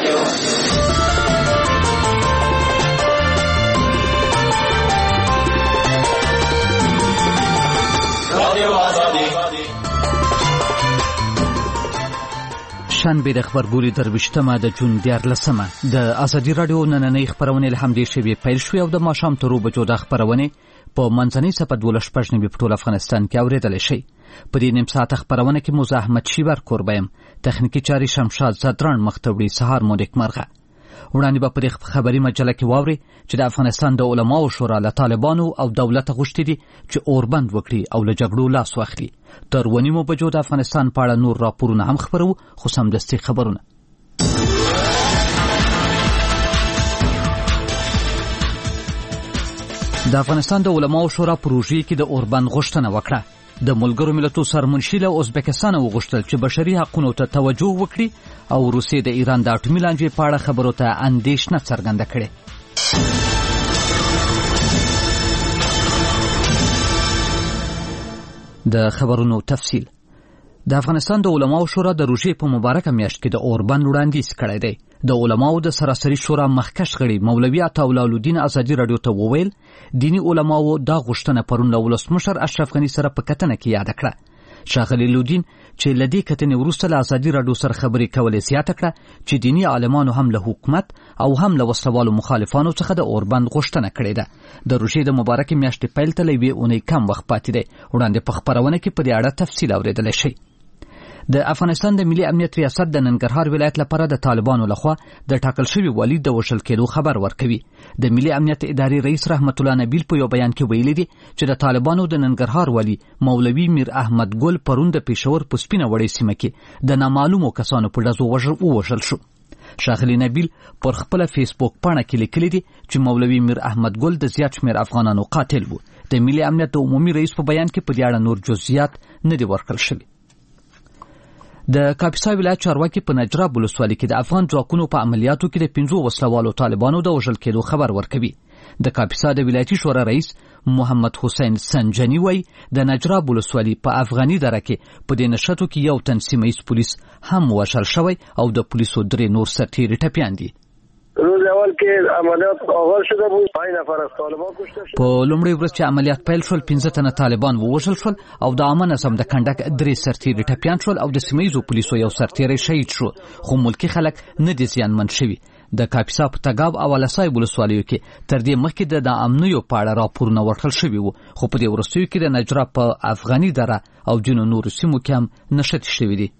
شنبه د خبرګوري درویشتمه د جون 14مه د ازادي رادیو نننۍ خبرونه له همدې شوي پیل شوې او د ماښام تر 2 بجو د خبرونه په منځنۍ صفه 12 په ټول افغانستان کې اوریدل شي. په دې نیم ساعت خبرونه کې موږ احمد شیبر قربایم، تخنیکی چاري شمشاد زدران مختوړي سهار مو نیکمرغه. وړاندې به په خبري مجله کې واوري چې د افغانستان د علماو شورا له طالبانو او دولت غوښتي دي چې اوربند وکړي او له جګړو لاس واخلي. تر 2 بجو د افغانستان په اړه نور راپورونه هم خبرو، خو سمدستي خبرونه. د افغانستان د علماو شورا پروژې کې د اوربند غوښتنه وکړه. د ملګرو ملتونو سرمنشي له ازبکستان وغوښتل چې بشري حقوقو ته توجه وکړي او روسیې د ایران د اټومي لانجې په اړه خبرو ته اندېښنه څرګنده کړې. د خبرونو تفصیل. د افغانستان د علماو شورا د روژې په مبارکه میاشت کې د اوربند وړاندیز کړی دی. د علماو د سراسري شورا مخکښ غړي مولوي عطاءالله الدین ازادي رادیو ته وویل دینی علماو دا غوښتنه پرون له ولسمشر اشرف غني سره په کتنه کې یاد کړه. ښاغلي الدین چې لدې کتنې وروسته له ازادي رادیو سره خبرې کولې زیاته کړه چې دینی عالمانو هم له حکومت او هم له وسوالو مخالفانو څخه د اوربند غوښتنه کړې ده. د روژې د مبارکې میاشتې پیل ته له یوې اونۍ کم وخت پاتې دی. وړاندې په خبرونه کې په دې اړه تفصیل اورېدلی شئ. د افغانستان د ملي امنیت ریاست د ننګرهار ولایت لپاره د طالبانو لخوا د ټاکل شوی والی د وژل کېدو خبر ورکوي. د ملي امنیت ادارې رئیس رحمت الله نبیل په یو بیان کې ویلي دي چې د طالبانو د ننګرهار والی مولوي میر احمد ګل پرون د پېښور په سپینه وړۍ سیمه کې د نامعلومو کسانو په ډزو ووژل شو. ښاغلي نبیل پر خپل فیسبوک پاڼه کې لیکلي دي چې مولوي میر احمد ګل د زیات شمېر افغانانو قاتل و. د ملي امنیت د عمومي رئیس په بیان کې په دې اړه نور جزئیات نه دي ورکړل شوي. د کاپیسا ولایت چارواکي په نجراب ولسوالۍ کې د افغان ځواکونو په عملیاتو کې د 5 وسلوالو طالبانو د وژل کېدو خبر ورکوي. د کاپیسا د ولایتي شورا رئیس محمد حسین سنجنی وایي د نجراب ولسوالۍ په افغاني دره کې په دې نښتو کې یو تن سیمه ییز پولیس هم وژل شوی او د پولیسو 3 نور سرتیري ټپیان دي. روز اول کې عملیات آغاز شده بود 5 نفر از طالبان کشته شد. په لومړي ورځ چې عملیات پیل شول 15 تنه طالبان ووژل شول او د عامه نظم د کنډک 3 سرتیري ټپیان شول او د سیمه ییزو پولیسو یو سرتیری شهید شو، خو ملکی خلک نه دي زیانمن شوي. د کاپیسا په تګاب او لسای ولسوالیو کې تر دې مخکې د امنیو په اړه راپورونه ورکړل شوي وو، خو په دې وروستیو کې د نجراب په افغاني دره او ځینو نورو سیمو کې هم نښتې شوي دي.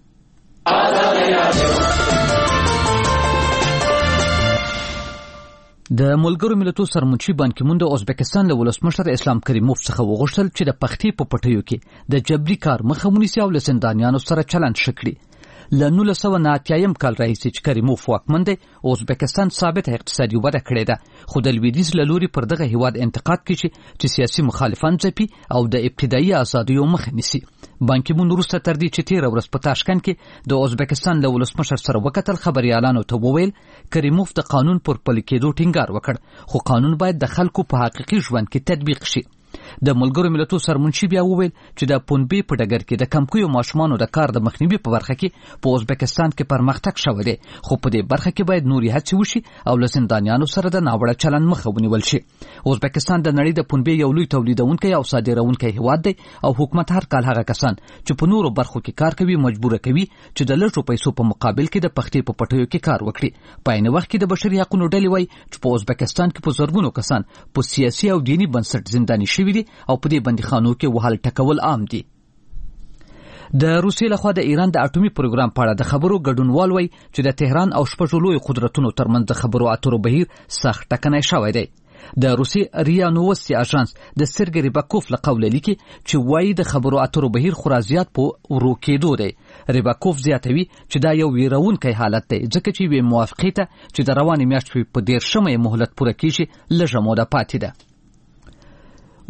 د ملګرو ملتونو سرمنشي بان کی مون د ازبکستان له ولسمشر اسلام کریموف څخه وغوښتل چې د پختې په پټیو کې د جبري کار مخه ونیسي او له زندانیانو سره چلند شکړي. له 1990 کال راهیسې چې کریموف واکمن دی، ازبکستان ثابت اقتصادي وده کړې ده، خو د لویدیځ له لوري پر دغه هیواد انتقاد کوي چې سیاسي مخالفان ځپي او د ابتدایي ازادیو مخه نیسي. بان کی مون وروسته تر دې چې 13 ورځ په تاشکند کې د ازبکستان له ولسمشر سره وکتل خبريالانو ته وویل کریموف د قانون پر پلي کېدو ټینګار وکړ، خو قانون باید د خلکو په حقیقي ژوند کې تطبیق شي. د ملګرو ملتونو سرمنشي بیا وویل چې د پونبي په ډګر کې د کمکویو ماشومانو د کار د مخنیوي په برخه کې په ازبکستان کې پرمختګ شوی دی، خو په دې برخه کې باید نوري هڅې وشي او له زندانیانو سره د ناوړه چلند مخه ونیول شي. ازبکستان د نړۍ د پونبي یو لوی تولیدونکی او صادرونکی هیواد دی او حکومت هر کال هغه کسان چې په نورو برخو کې کار کوي مجبور کوي چې د لږو پیسو په مقابل کې د پختې په پټیو کې کار وکړي. په عین وخت کې د بشري حقوقو ډلې وایي چې په ازبکستان کې په زرګونو کسان په سیاسي او دینی بنسټ زنداني شوي دي او په دې بندیخانو کې وهل ټکول عام دي. د روسیې لخوا د ایران د اټومي پروګرام په اړه د خبرو ګډونوال وایي چې د تهران او شپږو لوی قدرتونو ترمنځ د خبرو اترو بهیر سخت ټکنی شوی دی. د روسي ریا نووستي اژانس د سرګي ریباکوف له قوله لیکي چې وایي د خبرو اترو بهیر خورا زیات په ورو کېدو دی. ریباکوف زیاتوي چې دا یو ویرونکی حالت دی ځکه چې وی موافقه ته چې د روانې میاشتې په 13مه مهلت پوره کیږي لږه موده پاتې ده.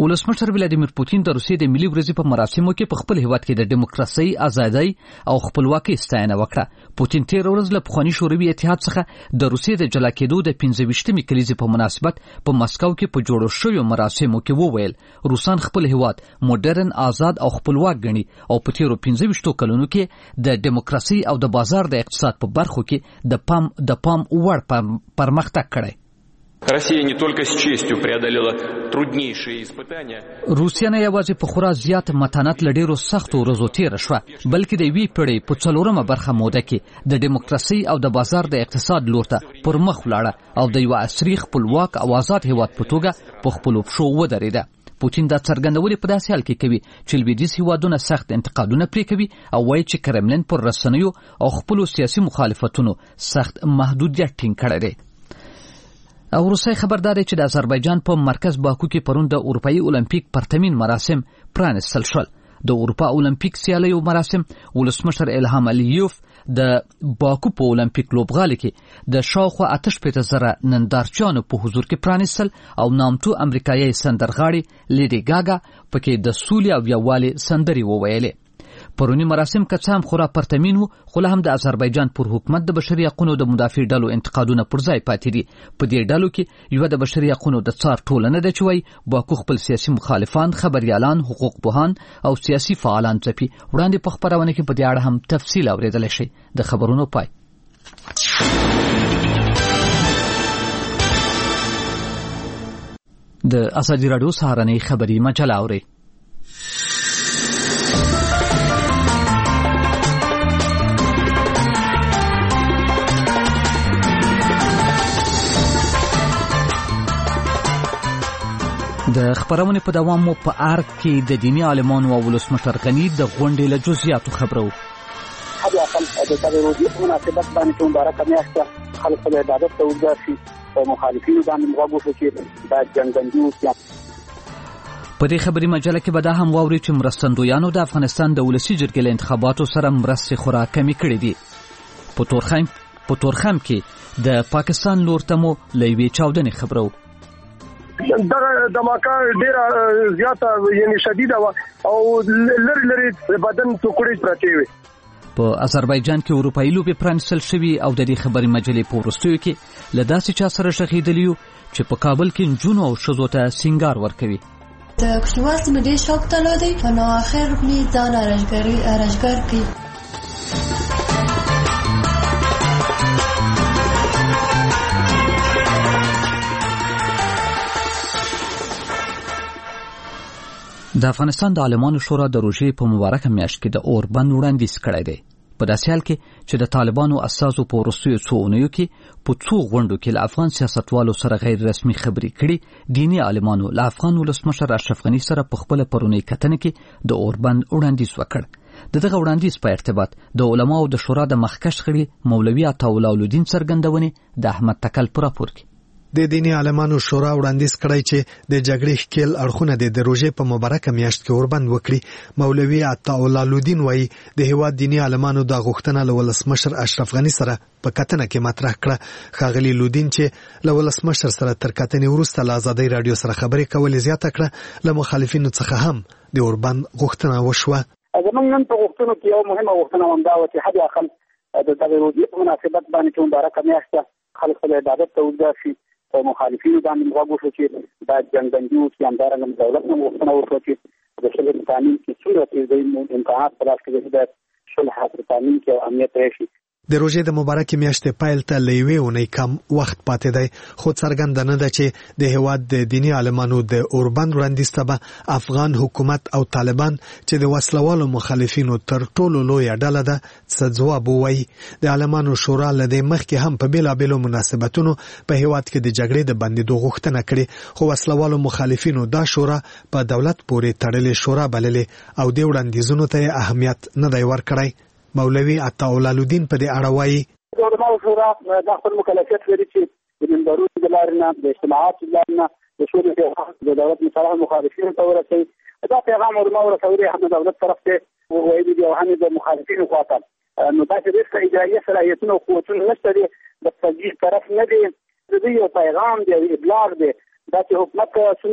ولسمشر ولادیمیر پوتین د روسیې د ملي ورځې په مراسمو کې په خپل هیواد کې د دیموکراسي، ازادۍ او خپلواکۍ ستاینه وکړه. پوتین تیر ورځ له پخواني شوروي اتحاد څخه د روسیې د جلا کېدو د 25مې کلیزې په مناسبت په مسکو کې په جوړو شویو مراسمو کې وویل روسان خپل هیواد موډرن، آزاد او خپلواک ګڼي او په تیرو 25 کلونو کې د دیموکراسي او د بازار د اقتصاد په برخو کې د پام وړ پرمختګ کړی. Россия не только с честью преодолела труднейшие испытания. روسیا نه یوازې په خورا زیات متانت له ډیرو سختو ورځو تېره شوه، بلکې د یوې پېړۍ په 4مه برخه موده کې د دیموکراسي او د بازار د اقتصاد لور ته پر مخ ولاړه او د یو عصري، خپلواک او آزاد هیواد په توګه په خپلو پښو ودرېده. پوتین دا څرګندولې په داسې حال کې کوي چې لویدیځ هیوادونه سخت انتقادونه پرې کوي او وایي چې کرملین پر رسنیو او خپلو سیاسي مخالفتونو سخت محدودیت ټینګ کړی دی. او روسي خبردار چې د آذربایجان په مرکز باکو کې پرون د اروپאי اولمپیک پرتمین مراسم پرانستل شول. د اروپا اولمپیک سیالیو مراسم ولسمشر الهام الیوف د باکو په اولمپیک لوبغالي کې د شاوخوا 8,000 نندارچیانو په حضور کې پرانستل او نامتو امریکایي سندرغاړي لیډي ګاګا پکې د سولې او یووالي سندري وویلې. پرونی مراسم که څه هم خورا پرتمین وو، خو له هم د آذربایجان پر حکومت د بشري حقوقو د مدافع ډلو انتقادونه پر ځای پاتې دي. په دې ډلو کې یو د بشري حقوقو د څار ټولنه ده چې وایي باکو خپل سیاسي مخالفان، خبريالان، حقوق پوهان او سیاسي فعالان ځپي. وړاندې په خبرونه کې په دې اړه هم تفصیل اوریدل شي. د خبرونو پای. د ازادي راډیو سهارنۍ خبري مجله اوري. د خبرونې په دوام مو په ارګ کې د دیني عالمانو او ولسمشر غني د غونډې له جزئیاتو خبرو. هغه خلک د تروریزم په مناسبت باندې مبارکه میاشت خلک په عبادت ته ورځي او مخالفینو باندې مغوښه چې د جنګندو په دې خبري مجله کې به دا هم واوري چې مرستندویانو د افغانستان د ولسي جرګې له انتخاباتو سره مرستې خورا کمې کړې دي. په تورخم کې د پاکستان لور ته مو له یوې چاودنې خبرو. دغه دماکه ډیره زیاته یعنی شدیده او لری بدن ټوکړې پراته وي. په آذربایجان کې اروپایي لوبې پرانستل شوي او د دې خبري مجلې په وروستیو کې له داسې چا سره شخېدلی یو چې په کابل کې نجونو او ښځو ته سینګار ورکوي. د کوچنیوال سیمې ډېر شوق درلودی او نو آخر می ځان ارزګار کړي. د افغانستان د عالمانو شورا د روژې په مبارکه میاشت کې د اوربند وړاندیز کړی دی. په داسې حال کې چې د طالبانو اساسو په وروستیو څو اونیو کې په څو غونډو کې له افغان سیاستوالو سره غیر رسمي خبرې کړي. دیني عالمانو له افغان ولسمشر اشرف غني سره په خپل پرونی کتنه کې د اوربند وړاندیز وکړ. دغه وړاندیز په ارتباط د علماو د شورا د مخکښ غړي مولوي عطاالله الدین څرګندونې د احمد تکل پر راپور کې د دیني عالمانو شورا وړاندیز کړی چې د جګړې ښکیل اړخونه د روژې په مبارکه میاشت کې اوربند وکړي. مولوي عطاالله الدین وایي د هیواد دیني عالمانو د غوښتنه له ولسمشر اشرف غني سره په کتنه کې مطرح کړه. ښاغلي الدین چې له ولسمشر سره تر کتنې وروسته له ازادۍ رادیو سره خبرې کولې زیاته کړه له مخالفینو څخه هم د اوربند غوښتنه وشوه. زموږ نن په غوښتنو کې یو مهمه غوښتنه هم دا وه چې حد اقل د دغه روژې په مناسبت باندې مبارکه میاشت خلک په عبادت ته ورځي او مخالفینو باندې مغوښه چې د جنګندو چې همدارنګه دولت نه غوښتنه وکړي چې د شلې قانون کې څومره چې د امکانات په لاس کې د شل حاصل قانون کې امنیت راشي. د روژې د مبارکې میاشتې پیل ته له یوې اونۍ کم وخت پاتې دی، خو څرګنده نه ده چې د هیواد د دیني عالمانو د اوربند وړاندیز ته به افغان حکومت او طالبان چې د وسلوالو مخالفینو تر ټولو لویه ډله ده څه ځواب ووایي. د عالمانو شورا له دې مخکې هم په بېلابېلو مناسبتونو په هیواد کې د جګړې د بندېدو غوښتنه کړې، خو وسلوالو مخالفینو دا شورا په دولت پورې تړلې شورا بللې او د وړاندیزونو ته اهمیت نه دی ورکړی. مولوي عطاالله الدین په دې اړه وایي د علماو شورا د خپل مکلفیت لري چې د منبرونو د لارې نه، د اجتماعاتو د لارې نه د شورا د دولت مصالح مخالفینو ته ورسوي. دا پیغام علماو رسولي هم د دولت طرف ته وویلي دي او هم د مخالفینو خواته. نو داسې ډېر اجرایي صلاحیتونه او قوتونه نشته دي، د توجیه طرف نه دی. د دوی یو پیغام دی، ابلاغ دی دا چې حکومت څومره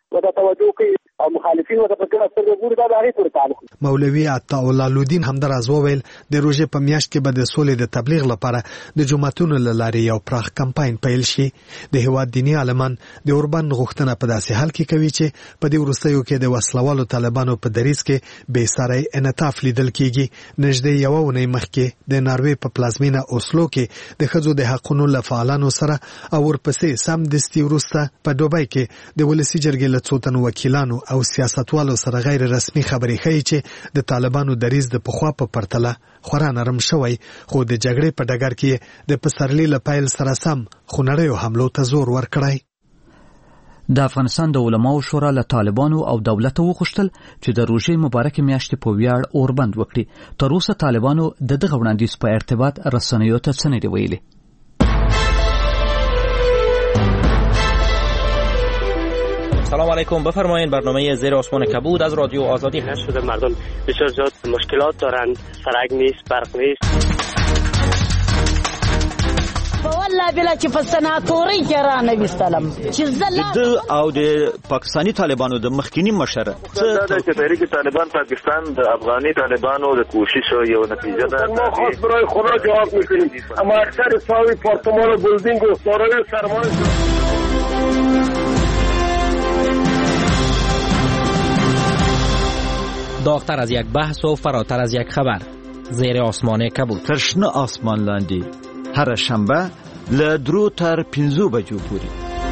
ودا توجه کوي او مخالفین ودا په ګڼه سترګو ګوري دا د هغې پورې تعلق. مولوي عطاءالله الدین همداراز وویل د روژې په میاشت کې به د سولې د تبلیغ لپاره د جماعتونو له لارې یو پراخ کمپاین پیل شي. د هیواد دیني عالمان د اوربند غوښتنه په داسې حال کې کوي چې په دې وروستیو کې د وسلوالو طالبانو په دریځ کې بې ساری انعطاف لیدل کیږي. نږدې یوه اونۍ مخکې د ناروې په پلازمینه اوسلو کې د ښځو د حقونو له فعالانو سره او ورپسې سمدستي وروسته په دوبۍ کې د ولسي جرګې له څو تنو وکیلانو او سیاستوالو سره غیر رسمي خبرې ښیي چې د طالبانو دریځ د پخوا په پرتله خورا نرم شوی، خو د جګړې په ډګر کې د پسرلي له پیل سره سم خونړیو حملو ته زور ورکړی. د افغانستان د علماو شورا له طالبانو او دولت وغوښتل چې د روژې مبارکې میاشتې په ویاړ اوربند وکړي. تر اوسه طالبانو د دغه وړاندیز په ارتباط رسنیو ته څه نه دي ویلي. سلام علیکم، بفرمایید. برنامه زیر آسمان کبود از رادیو آزادی هست. شده مردم بسیار زیاد مشکلات دارند، سرک نیست، برق نیست. والله بلا چې په سناتوري کې را نه وستلم چې د او د پاکستانی طالبانو د مخکینی مشر دا چې تحریک طالبان پاکستان د افغانی طالبانو د کوشش یو نتیجه ده. ما خاص برای خدا جواب میکنیم، اما اکثر ساوی پارتمان و بلدینگ و سارای سرمایه داغتر از یک بحث و فراتر از یک خبر. زیر آسمان کبود. ترشنه آسمان لاندې هر شنبه له 2 تر 5 بجو پورې.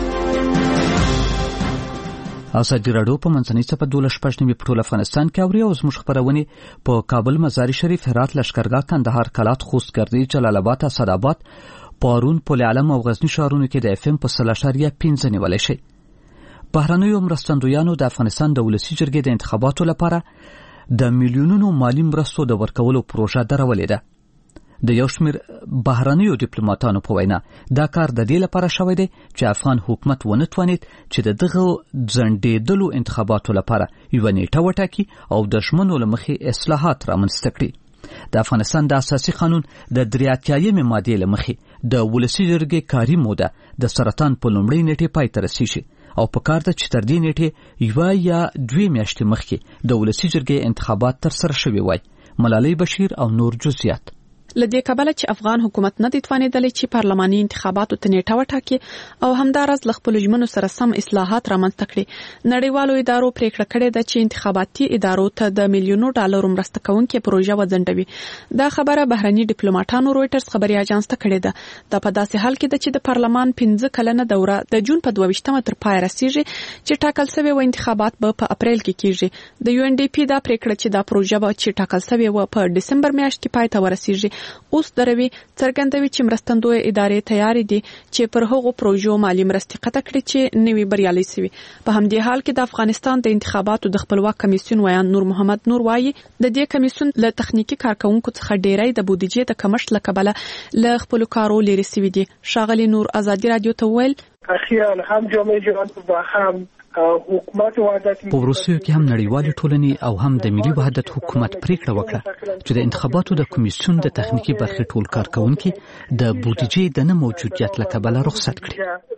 ازادي راډیو په منځنۍ صفحه 12 په ټول افغانستان کې اوري او زموږ خبرونه په کابل، مزار شریف، هرات، لشکرګاه، کندهار، کلات، خوست، ګردی، جلال آباد، اسداباد، پارون، پل علم او غزنی ښارونو کې د FM په 0.5 نیولای شي. بهرنیو مرستندویانو د افغانستان د ولسي جرګې د انتخاباتو لپاره د میلیونونو مالی مرستو د ورکولو پروژه درولې ده. د یو شمېر بهرنیو ډیپلوماټانو په وینا دا کار د دې لپاره شوی دی چې افغان حکومت ونه توانید چې دغه ځنډېدلو انتخاباتو لپاره یوه نیټه وټاکي او د ژمنو له مخې اصلاحات رامنځته کړي. د افغانستان د اساسي قانون د 83 مادې له مخې د ولسي جرګې کاري موده د سرطان په لومړۍ نیټې پای ته رسیږي او په کار ده چې تر دې نیټې یوه یا 2 میاشتې مخکې د ولسي جرګې انتخابات ترسره شوي وای. ملالۍ بشیر او نور جزئیات. لدې کبله چې افغان حکومت نه دی توانېدلی چې پارلماني انتخاباتو ته نیټه وټاکي او همداراز له خپلو ژمنو سره سم اصلاحات رامنځته کړي. نړیوالو ادارو پریکړه کړې ده چې انتخاباتي ادارو ته د میلیونو ډالرو مرسته کوونکې پروژه وځنډوي. دا خبره بهرني ډیپلوماټانو رويټرز خبري اژانس ته کړې ده. دا په داسې حال کې ده چې د پارلمان 15 کلنه دوره د جون په 22 تر پای رسیږي چې ټاکل شوی و انتخابات به په اپریل کې کیږي. د UNDP دا پریکړه چې دا پروژه به چې ټاکل شوی و په دسمبر میاشت کې پای ته ورسیږي اوس دروي څرګندوي چې مرستندوی ادارې تیار دي چې پر هغو پروژو مالی مرستې قطع کړي چې نوي بریالي شوي. په همدې حال کې د افغانستان د انتخاباتو د خپلواک کمیسیون ویان نور محمد نور وایي د دې کمیسیون له تخنیکی کارکونکو څخه ډیری د بودیجې د کمښت له کبله له خپل کارو لري شوي دي. ښاغلي نور ازادي رادیو ته ویل اخیرا هم جامعه جهانی و هم حکومت وحدت په روسیې کې هم نړیوالې ټولنې او هم د ملي وحدت حکومت پریکړه وکړه چې د انتخاباتو د کمیسیون د تخنیکی برخې ټول کارکونکي د بودیجې د نه موجودیت له کبله رخصت کړي.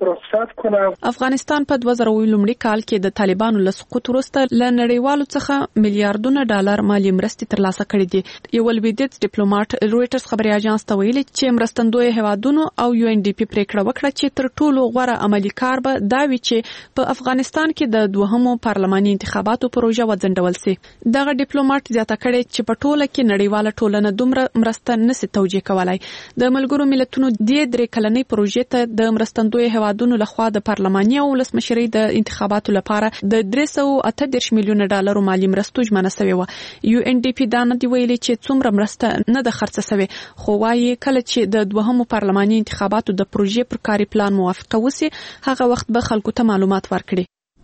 افغانستان په 2000 لومړي کال کې د طالبانو له سقوط وروسته له نړیوالو څخه میلیارډونه ډالر مالی مرستې ترلاسه کړې دي. یو لویدیځ ډیپلوماټ رويټرز خبري اژانس ته ویلي چې مرستندوی هیوادونو او UNDP پریکړه وکړه چې تر ټولو غوره عملی کار به دا وي چې په افغانستان کې د دوهمو پارلماني انتخاباتو پروژه وځنډول شي. دغه ډیپلوماټ زیاته کړې چې په ټوله کې نړیواله ټولنه دومره مرسته نشي توجیه کولای. د ملګرو ملتونو د 3 کلنې پروژې ته د مرستندوی هیوادونو لخوا د پارلماني او ولسمشرۍ د انتخاباتو لپاره د 338 میلیونه ډالرو مالی مرستو ژمنه شوې و. UNDP دا نه دی ویلي چې څومره مرسته نه د خرڅ شوې، خو وايي کله چې د دوهمو پارلماني انتخاباتو د پروژې پر کاري پلان موافقه وشي هغه وخت به خلکو ته معلومات ورکړي.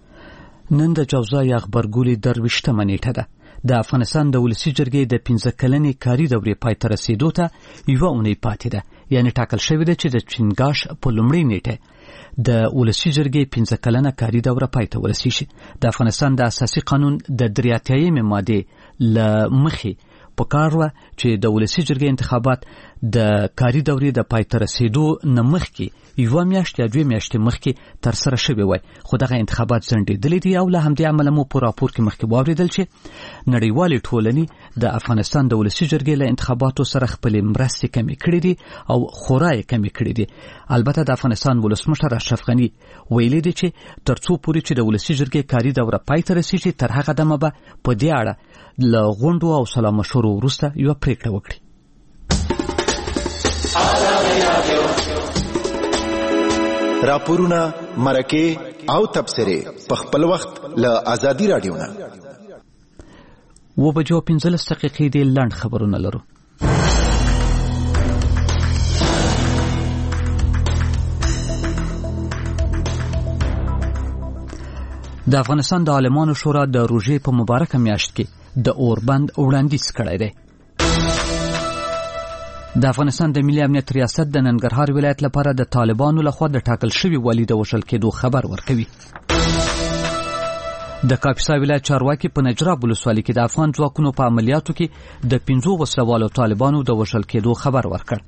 نن د جوزا یا خبرګولي 23 نیټه ده. د افغانستان د ولسي جرګې د 15 کلنې کاري دورې پای ته رسیدو ته یوه اونۍ پاتې ده. یعنی ټاکل شوی ده چې د چنګاش په لومړۍ نیټه د ولسي جرګې 15 کلنه کاري دوره پای ته ورسیږي. د افغانستان د اساسي قانون د 83 مادې له مخې په کار و چې د ولسي جرګې انتخابات د کاري دورې د پای ته رسیدو نه مخکې یو میاشت یا 2 میاشتې مخکې تر سره شوی وای، خو دغه انتخابات ځنډېدلي دي او له همدې امله مو په راپور کې مخکې واوریدل چې نړیوالې ټولنې د افغانستان د ولسي جرګې له انتخاباتو سره خپلې مرستې کمې کړې دي او خورا یې کمې کړې دي. البته د افغانستان ولسمشر اشرف غني ویلي دی چې ترڅو پورې چې د ولسي جرګې کاري دوره پای ته رسیږي تر هغه دمه به په دې اړه له غونډو او سلا مشورو وروسته یو پریکړه وکړي. راپورونه، مرکه او تبصره په خپل وخت له آزادي رادیو نه. 15:15 د لند خبرونه لرو. د افغانستان د عالمانو شورا د روژې په مبارکه میاشت کې د اوربند وړاندیز کړی دی. د افغانستان د ملي امنیت ریاست د ننګرهار ولایت لپاره د طالبانو لخوا د ټاکل شوی والي د وژل کېدو خبر ورکوي. د کاپیسا ولایت چارواکي په نجراب ولسوالۍ کې د افغان ځواکونو په عملیاتو کې د 15 وسلوالو طالبانو د وژل کېدو خبر ورکړ.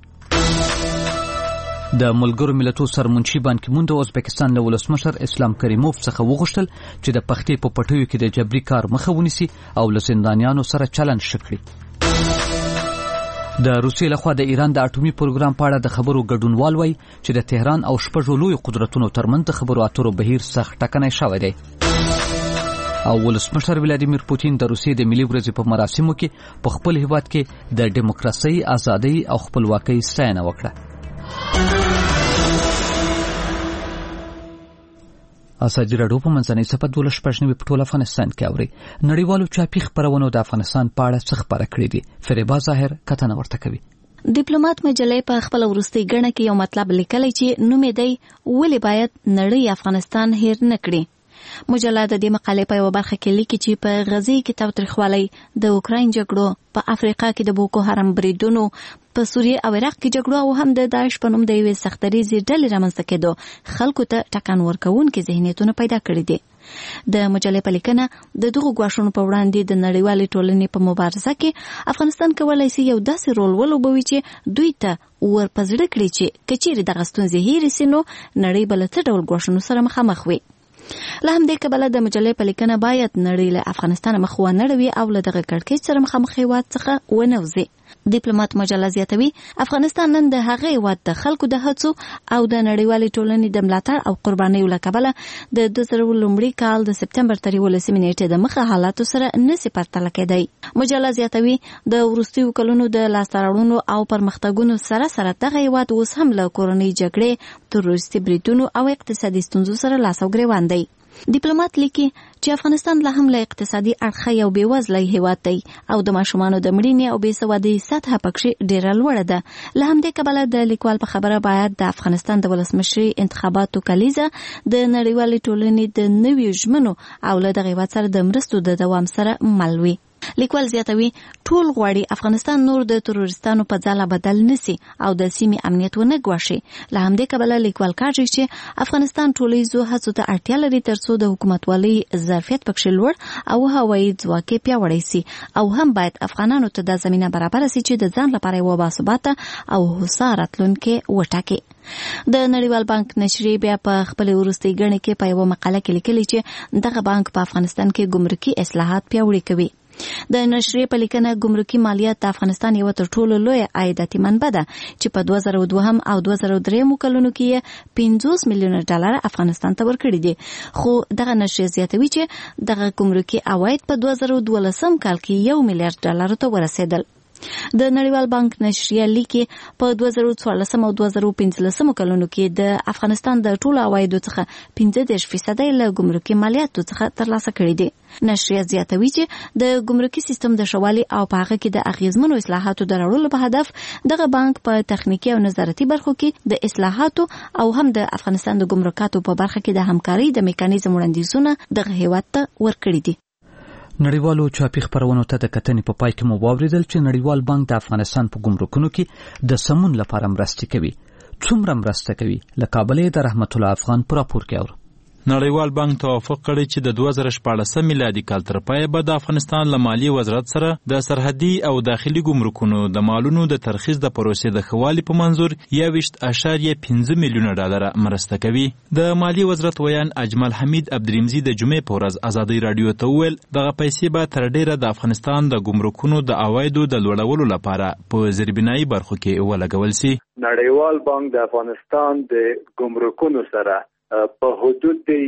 د ملګرو ملتونو سرمنشي بان کی مون د ازبکستان له ولسمشر اسلام کریموف څخه وغوښتل چې د پختې په پټیو کې د جبري کار مخه ونیسي او له زندانیانو سره چلند وکړي. د روسیې لخوا د ایران د اټومي پروګرام په اړه د خبرو ګډونوال وایي چې د تهران او شپږو لوی قدرتونو ترمنځ د خبرو اترو بهیر سخت ټکنی شوی دی. او ولسمشر ولادیمیر پوتین د روسیې د ملي ورځې په مراسمو کې په خپل هیواد کې د ډیموکراسي، ازادۍ او خپلواکۍ ستاینه وکړه. ازادي راډیو په منځنۍ صفحه 12 په ټول افغانستان کې اوري. نړیوالو چاپی خبرونو د افغانستان په اړه څه خبره کړې دي؟ فریبا ظاهر کتنه ورته کوي. ډیپلوماټ مجلې په خپل ورستۍ غړنه کې یو مطلب لیکلی چې نومې دی ولې باید نړۍ افغانستان هیر نه کړي. مجله د دې مقالې په یو برخه کې لیکي چې په غزې کې تاوتریخوالی، د اوکراین جګړو، په افریقا کې د بوکو حرام بریدونو، په سوریه او عراق کې جګړو او هم د داعش په نوم د یوې سختدریزې ډلې رامنځته کېدو خلکو ته ټکان ورکوونکي ذهنیتونه پیدا کړي دي. د مجلې په لیکنه د دغو ګواښونو په وړاندې د نړیوالې ټولنې په مبارزه کې افغانستان کولای شي یو داسې رول ولوبوي چې دوی ته ورپزړه کړي چې کچېرې دغه ستونزې هېرې سي نو نړۍ به له څه ډول ګواښونو سره مخامخ وي. له همدې کبله د مجلې په لیکنه باید نړۍ له افغانستان مخ ونه اړوي او له دغه کړکېچ سره مخامخ هېواد څخه ونه وځي. ډیپلوماټ مجله زیاتوي افغانستان نن د هغه هېواد د خلکو د هڅو او د نړیوالې ټولنې د ملاتړ او قربانیو له کبله د 2000 لومړي کال د سپتمبر تر 18 نیټې د مخه حالاتو سره نشي پرتله کېدی. مجله زیاتوي د وروستیو کلونو د لاسته راوړنو او پرمختګونو سره سره دغه هېواد اوس هم له کورنۍ جګړې، تروریستي بریدونو او اقتصادي ستونزو سره لاس او ګریوان دی. ډیپلوماټ لیکي چې افغانستان لا هم له اقتصادي اړخه یو بېوزلی هېواد دی او د ماشومانو د مړینې او بېسوادۍ سطحه پکې ډېره لوړه ده. له همدې کبله د لیکوال په خبره باید د افغانستان د ولسمشرۍ انتخاباتو کلیزه د نړیوالې ټولنې د نویو ژمنو او له دغه هېواد سره د مرستو د دوام سره مل وي. لیکوال زیاتوي ټول غواړي افغانستان نور د تروریستانو په ځاله بدل نسی او د سیمې امنیت ونه ګواښي. له همدې کبله لیکوال کاږي چې افغانستان ټولیزو هڅو ته اړتیا لري ترڅو د حکومتوالۍ ظرفیت پکې لوړ او هوایي ځواک پیاوړی سي او هم باید افغانانو ته د زمينه برابر سي چې د ځان لپاره یو باثباته او هوسا راتلونکي وټاکي. د نړیوال بانک نشریه بیا په خپل وروستۍ غړنه کې په یو مقاله کې لیکلي چې دغه بانک په افغانستان کې ګمرکي اصلاحات پیاوړي کوي. د نشریه په لیکنه ګمرکي مالیات د افغانستان یو تر ټولو لوی عایداتي منبع ده چې په 2002 او 2003 کلونو کې 50 میلیون ډالر افغانستان ته ورکړي دي. خو دغه نشریه زیاتوي چې دغه ګمرکي عواید په 2012 کال کې 1 میلیارډ ډالر ته ورسېدل. د نړیوال بانک نشریه لیکي په 2014 او 2015 کلونو کې د افغانستان د ټولو عوایدو څخه 15% له ګمرکي مالیاتو څخه ترلاسه کړي دي. نشریه زیاتوي چې د ګمرکي سیستم د شوالي او په هغه کې د اغیزمنو اصلاحاتو د راوړلو په هدف دغه بانک په تخنیکی او نظارتي برخو کې د اصلاحاتو او هم د افغانستان د ګمرکاتو په برخه کې د همکارۍ د میکانیزم وړاندیزونه دغه هیواد ته ورکړي دي. نړیوالو چاپی خبرونو ته د کتنې په پای کې مو واوریدل چې نړیوال بانک د افغانستان په ګمرکونو کې د سمون لپاره مرسته کوي. څومره مرسته کوي؟ له کابل د رحمت الله افغان پر راپور کې اورو. نړیوال بانک توافق کړی چې د 2014 میلادي کال تر پایه به د افغانستان له مالی وزارت سره د سرحدي او داخلي ګمرکونو د مالونو د ترخیص د پروسې د ښه والي په منظور 21.5 میلیونه ډالر مرسته کوي. د مالی وزارت ویان اجمل حمید عبدالرمزي د جمعې په ورځ ازادي رادیو ته وویل دغه پیسې به تر ډیره د افغانستان د ګمرکونو د عوایدو د لوړولو لپاره په زیربنایي برخو کې ولګول شي. نړیوال بانک د افغانستان د ګمرکونو سره په حدود د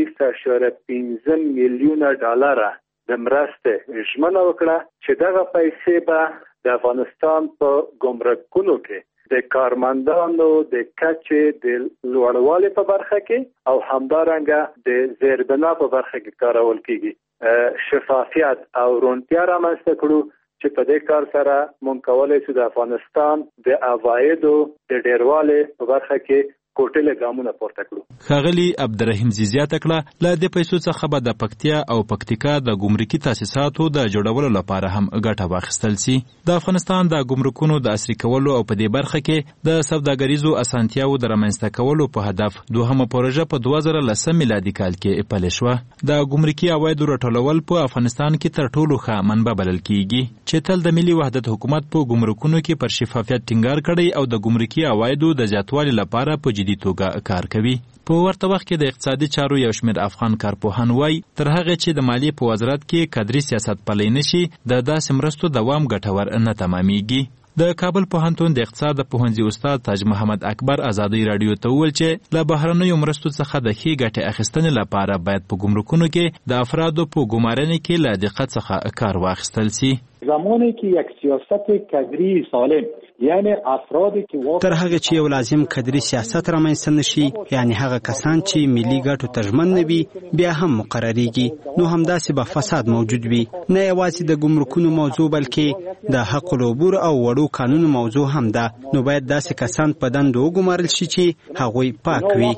1.15 میلیونه ډالر د مرستې ژمنه وکړه چې دغه پیسې به د افغانستان په ګمرکونو کې د کارمندانو د کچې د لوړوالي په برخه کې او همدارنګه د زیربنا په برخه کې کارول کیږي. شفافیت او روڼتیا رامنځته کړو چې په دې کار سره مونږ کولی شو د افغانستان د عوایدو د ډیروالي په برخه کې کوټله ګامونه پورته کړو. ښاغلي عبدالرحیم زیاته کړه له دې پیسو څخه به د پکتیا او پکتیکا د ګمرکي تاسیساتو د جوړولو لپاره هم ګټه واخیستل شي. د افغانستان د ګمرکونو د عصري کولو او په دې برخه کې د سوداګریزو اسانتیاوو د رامنځته کولو په هدف دوهمه پروژه په 2010 میلادي کال کې پیل شوه. د ګمرکي عوایدو راټولول په افغانستان کې تر ټولو ښه منبع بلل کیږي چې تل د ملي وحدت حکومت په ګمرکونو کې پر شفافیت ټینګار کړی او د ګمرکي عوایدو د زیاتوالي لپاره په جدي توګه کار کوي. په ورته وخت کې د اقتصادي چارو یو شمېر افغان کارپوهان وایي تر هغه چې د مالیې په وزارت کې کادري سیاست پلی نشي د داسې مرستو دوام ګټور نه تمامیږي. د کابل پوهنتون د اقتصاد پوهنځي استاد تاج محمد اکبر ازادي رادیو ته وویل چې له بهرنیو مرستو څخه د ښې ګټې اخیستنې لپاره باید په ګمرکونو کې د افرادو په ګمارنې کې له دقت څخه کار واخیستل شي. زمانی که یک سیاست کادری سالم یعنی افرادی که تر هغه چې یو لازم کادری سیاست رامنځته نشي یعنی هغه کسان چې ملي ګټو ته ژمن نه وي بیا هم مقرریږي نو همداسې به فساد موجود وي. نه یوازې د ګمرکونو موضوع بلکې د حق العبور او وړو قانونو موضوع هم ده. نو باید داسې کسان په دندو وګمارل شي چې هغوی پاک وي.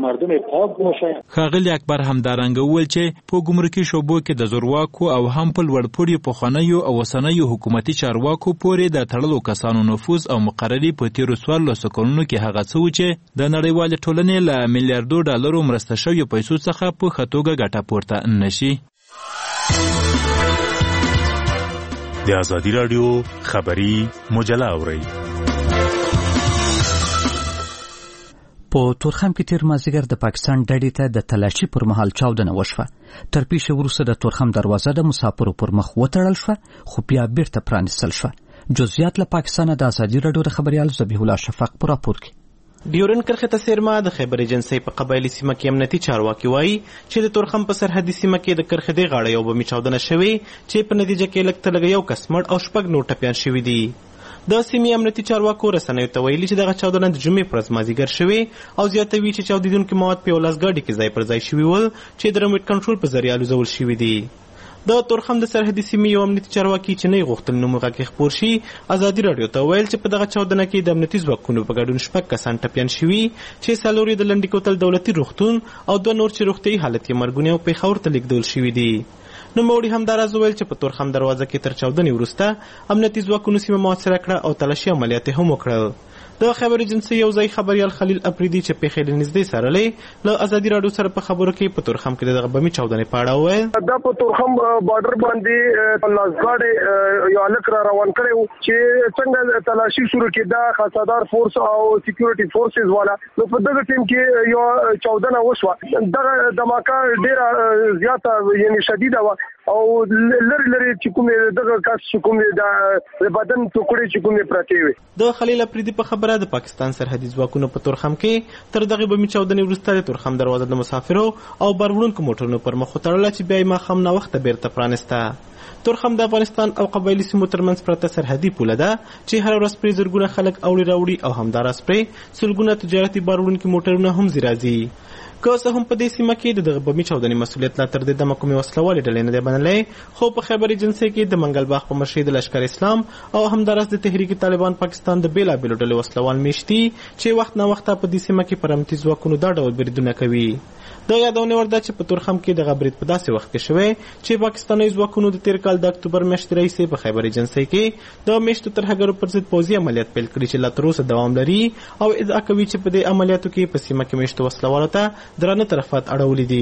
ښاغلي اکبر همدارنګه وویل چې په ګمرکي شعبو کې د زورواکو او هم په لوړپوړي پخوانیو او اوسنیو حکومتي چارواکو پورې د تړلو کسانو نفوذ او مقرري په تیرو 14 کلونو کې هغه څه و چې د نړیوالې ټولنې له میلیارډو ډالرو مرسته شویو پیسو څخه په ښه توګه ګټه پورته نشي. د ازادي راډیو خبري مجله اورئ. په تورخم کې تیر مازیګر د پاکستان ډډې ته د تلاشي پر مهال چاودنه وشوه. تر پیښې وروسته د تورخم دروازه د مسافرو پر مخ وتړل شوه خو بیا بیرته پرانیستل شوه. جزئیات له پاکستانه د ازادي راډیو د خبريال ذبیح الله شفق په راپور کې. ډیورن کرښې ته څیرمه د خیبر ایجنسۍ په قبایلي سیمه کې امنیتي چارواکي وایي چې د تورخم په سرحدي سیمه کې د کرښې دې غاړه یو بمي چاودنه شوې چې په نتیجه کې لږ تر لږه یو کس مړ او 6 نور ټپیان شوي دي. د سیمې امنیتي چارواکو رسنیو ته ویلي چې دغه چاودنه د جمعې پر ورځ مازدیګر شوې او زیاتوي چې چاودیدونکي مواد په 11 ګاډي کې ځای پر ځای شوي ول چې د ریموټ کنټرول په ذریعه الوزول شوي دي. د تورخم د سرحدي سیمې یو امنیتي چارواکي چې نه غوښتل نوم غږ خپور شي ازادي رادیو ته ویل چې په دغه چاودنه کې د امنیتي ځواکونو په ګډون 6 کسان ټپیان شوي چې څلور د لنډي کوتل دولتي روغتون او 2 نور چې روغتي حالت یې مرګونی او پیښور ته لیږدول شوي دي. نو موري همداراز ویل چې په تورخم دروازه کې تر چاودنې وروسته امنیتي ځواکونو سیمه محاصره کړه او تلاشي عملیات هم وکړل. د خبر ایجنسۍ یو ځای خبريال خلیل اپریدي چې پیښې له نږدې څارلې له ازادي راډیو سره په خبرو کې په تورخم کې دغه بمي چاودنې په اړه وویل. دا په تورخم بارډر باندې لاسګاډي یو الک را روان کړي چې څنګه تلاشي شروع کړه د خاصدار فورس او سکیورټي فورسز والا. نو په دغه ټیم کې یو چاودنه وشوه. دغه دماکه ډیره زیاته یعنی شدیده و او لری چې کومه دغه کس چې کومه د بدن ټوکړي چې کومه پراته وي. د خلیل اپریدي په خبره د پاکستان سرحدي ځواکونو په تورخم کې تر دغه بمي چاودنې وروسته د تورخم دروازه د مسافرو او بارونکو موټرونو پر مخ وتړله چې بیا یې ماښام ناوخته بیرته پرانسته. تورخم د افغانستان او قبایلي سیمو ترمنځ پرته سرحدي پوله ده چې هر ورځ پرې زرګونه خلک اوړي راوړي او همداراز پرې سلګونه تجارتي بارونکي موټرونه هم راځي. که څه هم په دې سیمه کې د بمي چاودنې مسؤلیت لا تر دې دمه کومې وسلوالې ډلې نه دی بنلی خو په خیبر ایجنسۍ کې د منګل باغ په مشرۍ د لشکر اسلام او همداراز د تحریک طالبان پاکستان د بېلابېلو ډلې وسلوال میشتي چې وخت نا وخته په دې سیمه کې پر امنیتي ځواکونو دا ډول بریدونه کوي. د یادونه ورده چې په تورخم کې د غبرید په داسې وخت کې شوی چې پاکستاني ځواکونو د تیر کال د اکتوبر میاشتې راهیسې په خیبر ایجنسۍ کې د میشتو ترهګرو پر ضد پوځي عملیات پیل کړي چې لا تر اوسه دوام لري او ادعا کوي چې په دې عملیاتو کې په سیمه کې میشتو وسلوالو ته درانه طرفات اړولي دي.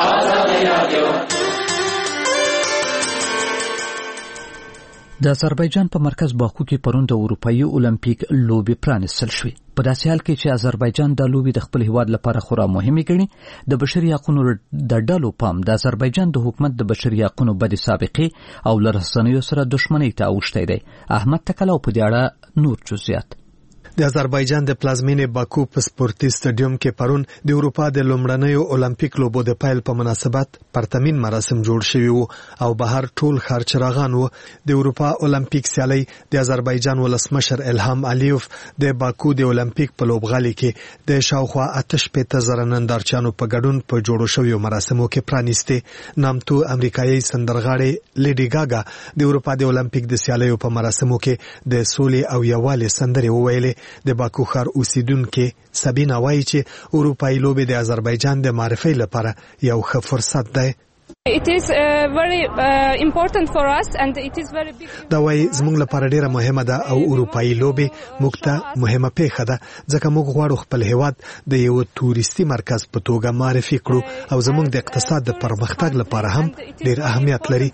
د آذربایجان په مرکز باکو کې پرون د اروپایي اولمپیک لوبې پرانیستل شوې. په داسې حال کې چې آذربایجان د لوبې د خپل هیواد لپاره خورا مهمه ګڼي، د بشري حقوقو د ډلو پام د آذربایجان د حکومت د بشري حقوقو بدې سابقې او لرسنیو سره دښمنۍ ته اوښتی دی. احمد تکلو په دې اړه نور جزئیات. د آذربایجان د پلازمینې باکو په سپورتي سټډیوم کې پرون د اروپا د لومړنیو اولمپیک لوبو د پیل په مناسبت پرتمین مراسم جوړ شوي وو او بهر ټول ښار چراغان وو. د اروپا اولمپیک سیالي د آذربایجان ولسمشر الهام علیوف د باکو د اولمپیک په لوبغالي کې د شاوخوا 8,000 نندارچیانو په ګډون په جوړو شویو مراسمو کې پرانیسته. نامتو امریکایي سندرغاړې لیډي ګاګا د اروپا د اولمپیک د سیالیو په مراسمو کې د سولې او یووالي سندرې وویلې. د باکو ښار اوسیدونکو سابینا وایي چې اروپایي لوبې د آذربایجان د معرفي لپاره یو ښه فرصت دی. It is very important for us and it is very big. دا وایي زموږ لپاره ډیره مهمه ده او اروپایي لوبې موږ ته مهمه پیښه ده ځکه موږ غواړو خپل هیواد د یو توريستي مرکز په توګه معرفي کړو او زموږ د اقتصاد د پرمختګ لپاره هم ډیر اهمیت لري.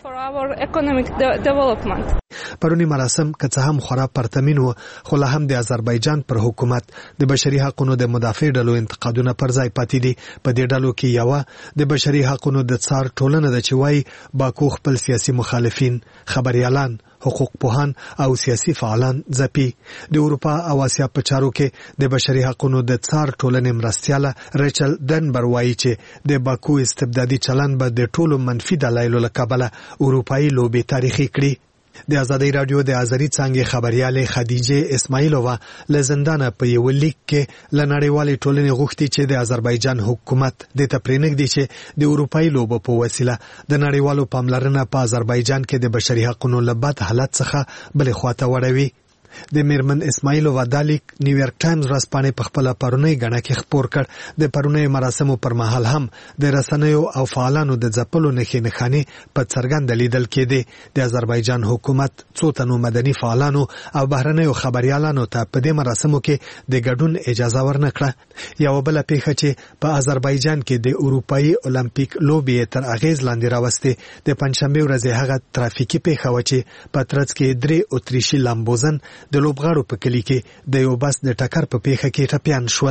پرونی مراسم که څه هم خورا پرتمین و خو لا هم د آذربایجان پر حکومت د بشري حقوقو د مدافع ډلو انتقادونه پر ځای پاتې دي. په دې ډلو کې یو د بشري حقوقو د څار ټولنه ده چې وايي باکو خپل سیاسي مخالفین، خبريالان، حقوق پوهان او سیاسي فعالان ځپي. د اروپا او اسیا په چارو کې د بشري حقوقو د څار ټولنې مرستياله ریچل ډنبر وایي چې د باکو استبدادي چلند به د ټولو منفي دلایلو له کبله اروپایي لوبې تاریخي کړي. د آزادۍ رادیو د آذری څنګه خبرياله خدیجه اسماعیلووا له زندانه په یو لیک کې لنړیوالې ټولنې غوښتي چې د آذربایجان حکومت د تپرینګ دي چې د اروپایي لوبو په وسیله د نړیوالو پاملرنه په آذربایجان کې د بشري حقوقو لبد حالت څخه بل خواته وړوي. د میرمن اسماعیلووا دالیک نیویارک ټایمز ورځپاڼې په خپل پرونی غڼه کې خبر کړ. د پرونی مراسمو پر مهال هم د رسنیو او فعالانو د ځپلو نښې په څرګند لیدل کېده. د آذربایجان حکومت څو تنو مدني فعالانو او بهرنیو خبريالانو ته په دې مراسمو کې د ګډون اجازه ورنکړه. یو بل پیښه چې په آذربایجان کې د اروپایي اولمپیک لوبې تر اغیز لاندې راوسته د پنځشنبه ورځ هغه ترافیکي پیښه و چې په ترڅ کې 3 اتریشي لامبوزن د لوبغاړو په کلی کې د یو بس د ټکر په پیښه کې ټپيان شول.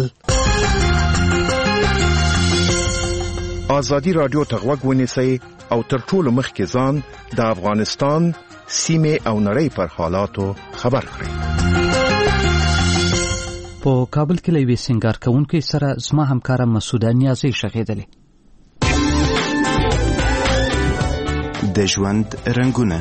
آزادي رادیو ته غوږ ونیسئ او تر ټولو مخکې ځان د افغانستان سیمه او نړۍ پر حالاتو خبر کړئ. په کابل کې لوي سنگار کوونکې سره زما همکار مسعود نیازی شغیدلې. د ژوند رنگونه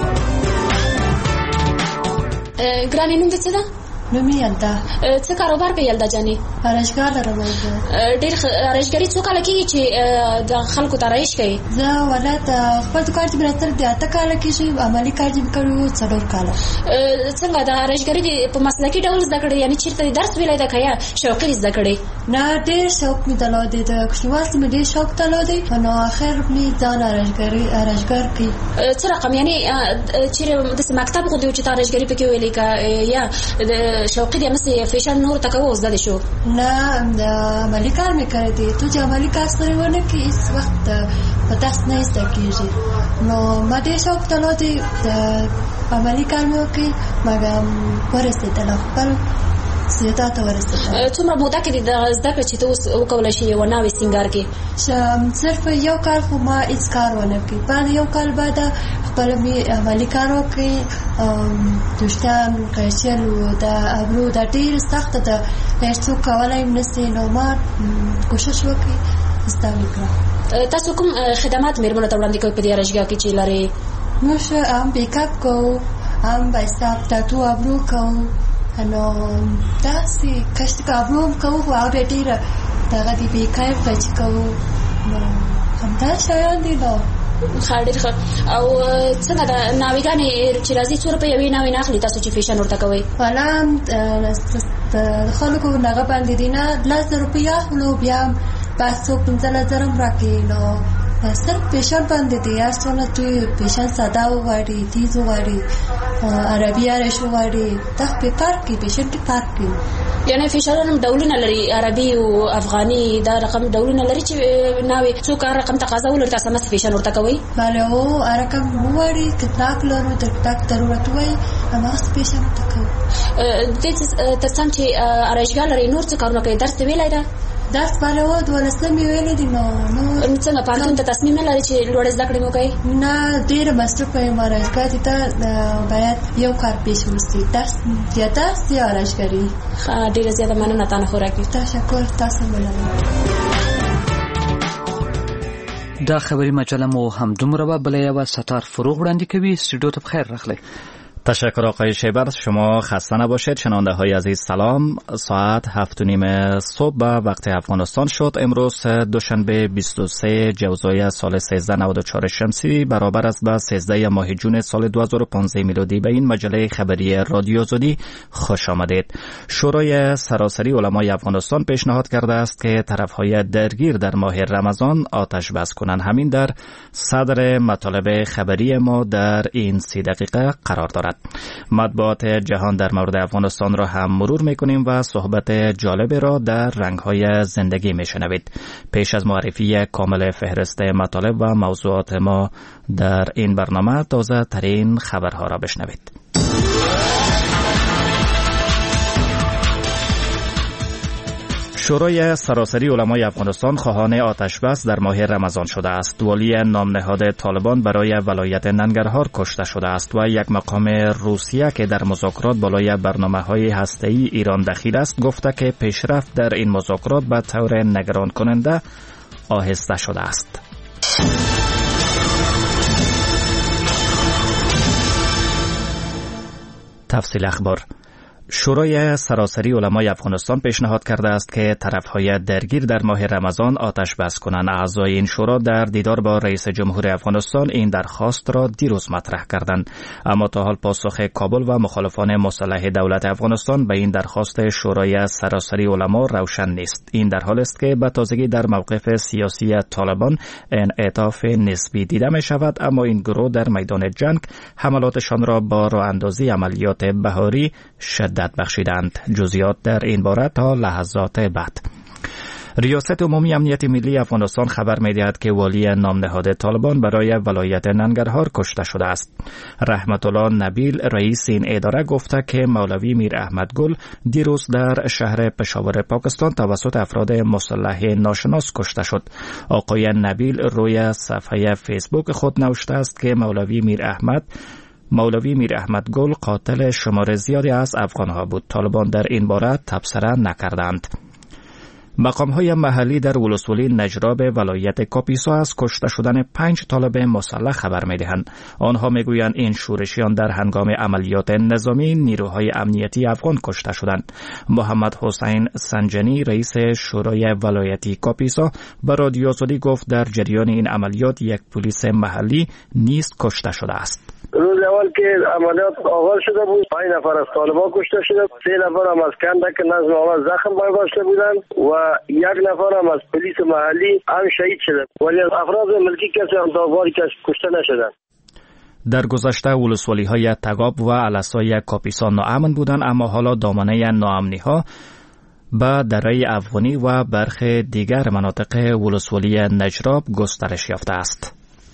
ګرانی نوم دې څه ده؟ نوم یې یلدا. څه کاروبار کوي یلدا جانې؟ آرایشګر لرم. ډېر آرایشګري څو کاله کېږي چې د خلکو ته آرایش کوي؟ زه ولایت خپل دوکان چې مې تر 8 کاله کېږي، عملي کار چې کړو 4 کاله. څنګه د آرایشګري په مسلکي ډول زده کړې، یعنی چیرته درس ویلای دا کیا شوقي زده کړې؟ نه ډېر شوق مې درلودې، د کښواس مې ډېر شوق درلودې، نو اخر مې ځان آرایشګر کړ. څه رقم یعنی چیرې د مکتب خو دې چې آرایشګري پکې ویلې کا یا شوقي دې مې فیشن نور تکو زده شو؟ نه د عملي کار مې کړی دی. ته چې عملي کار سره ونه کې هیڅ وخت په تاسو نه زده کېږي. نو ما دې شوق درلودې د عملي کار مې وکړ، مګر ورسېدل خپل سیدا ته ورسېدل. څومره موده کې د زده کړې چې ته اوس وکولای شې یو نوې سینګار کې؟ صرف یو کال خو ما هیڅ کار ونه کړ. بعد یو کال بعد خپل مې عملي کار وکړ. دوستان کایشل د ابرو د ډېر سخت ده، هیڅ کولای نشي. نو ما کوشش وکړ زده وکړم. تاسو کوم خدمات میرمنو ته وړاندې کوئ په دې آرایشګاه کې چې لري؟ موږ هم بیکاپ کوو، هم بایساپ تاتو ابرو کوو، نو داسې کشت ابرو هم کوو، خو هغه ډېره دغه دی بیکاپ چې کوو. نو همدا شیان دي. نو ډېر ښه. او څنګه د ناویګانې چې راځي څو روپۍ یوې ناوې نه اخلي تاسو چې فیشن ورته کوئ؟ فلام د خلکو نغه باندې دي نه 10 روپۍ اخلو، بیا بعد څوک 15000 راکې نو صرف پیشن باندې دی یا څونه توی پیشن ساده وغواړي تیز وغواړي عربي عرش وغواړي دا په کار کې پیشن کې کار کوي یعنی فشارونه ډولونه لري عربي او افغاني دا رقم ډولونه لري چې ناوي څوک رقم تقاضا ولري تاسو مس فیشن ورته کوي bale او رقم وړي کتاب لرو د تک ضرورت وای اما فیشن تکو د ترڅنګ چې ارشګال لري نور څه کارونه کوي درس ویلای دا درس bale او د ولسمې ویلې دي نو څنګه پاتون ته تصمیم نه لري چې لوړ زده کړې مو کوي نه ډېر مستر په مارکات ته باید یو کار پیښ وسی درس زیاته سیارش کوي ډېر زیاته مننه تاسو خوراکي تشکر تاسو مننه دا خبری مجله مو هم دومره بلې و ستار فروغ وړاندې کوي سټوډیو ته بخیر راغلی تشکر آقای شیبر. شما خسته نباشید. شنونده های عزیز سلام. ساعت 7:30 صبح به وقت افغانستان شد. امروز دوشنبه 23 جوزای سال 1394 شمسی برابر است با 13 ماه جون سال 2015 میلادی. به این مجله خبری رادیو آزادی خوش آمدید. شورای سراسری علمای افغانستان پیشنهاد کرده است که طرفهای درگیر در ماه رمضان آتش بس کنند. همین در صدر مطالب خبری ما در این 30 دقیقه قرار دارد. مطبوعات جهان در مورد افغانستان را هم مرور میکنیم و صحبت جالب را در رنگ‌های زندگی میشنوید. پیش از معرفی کامل فهرست مطالب و موضوعات ما در این برنامه تازه ترین خبرها را بشنوید. شورای سراسری علمای افغانستان خواهان آتش بس در ماه رمضان شده است. والی نام نهاد طالبان برای ولایت ننگرهار کشته شده است و یک مقام روسیه که در مذاکرات بالای برنامه‌های هسته‌ای ایران دخیل است گفته که پیشرفت در این مذاکرات به طور نگران کننده آهسته شده است. تفصیل اخبار. شورای سراسری علمای افغانستان پیشنهاد کرده است که طرفهای درگیر در ماه رمضان آتش بس کنند. اعضای این شورا در دیدار با رئیس جمهور افغانستان این درخواست را دیروز مطرح کردند، اما تا حال پاسخ کابل و مخالفان مسلح دولت افغانستان به این درخواست شورای سراسری علما روشن نیست. این در حال است که به تازگی در موقف سیاسی طالبان انعطاف نسبی دیده می شود، اما این گروه در میدان جنگ حملاتشان را با راه اندازی عملیات بهاری شدت بخشیدند. جزئیات در این باره تا لحظات بعد. ریاست عمومی امنیت ملی افغانستان خبر می‌دهد که والی نام نهاد طالبان برای ولایت ننگرهار کشته شده است. رحمت الله نبیل رئیس این اداره گفته که مولوی میر احمد گل دیروز در شهر پشاور پاکستان توسط افراد مسلح ناشناس کشته شد. آقای نبیل روی صفحه فیسبوک خود نوشته است که مولوی میر احمد گل قاتل شمار زیادی از افغانها بود. طالبان در این باره تبصره نکردند. مقام‌های محلی در ولسوالی نجراب ولایت کاپیسا از کشته شدن 5 طالب مسلح خبر می‌دهند. آنها می‌گویند این شورشیان در هنگام عملیات نظامی نیروهای امنیتی افغان کشته شدند. محمد حسین سنجنی رئیس شورای ولایتی کاپیسا به رادیو آزادی گفت در جریان این عملیات یک پلیس محلی نیز کشته شده است. روز اول که عملیات آغاز شده بود 5 نفر از طالبان کشته شده، 3 نفر هم از کندک نظم آمد زخم برداشته بودند و 1 نفر هم از پلیس محلی هم شهید شده، ولی از افراد ملکی کسی هم تا باری کشته نشدند. در گذشته ولسوالی‌های تگاب و علسای کاپیسا ناامن بودند، اما حالا دامنه ناامنی‌ها به دره افغانی و برخی دیگر مناطق ولسوالی نجراب گسترش یافته است.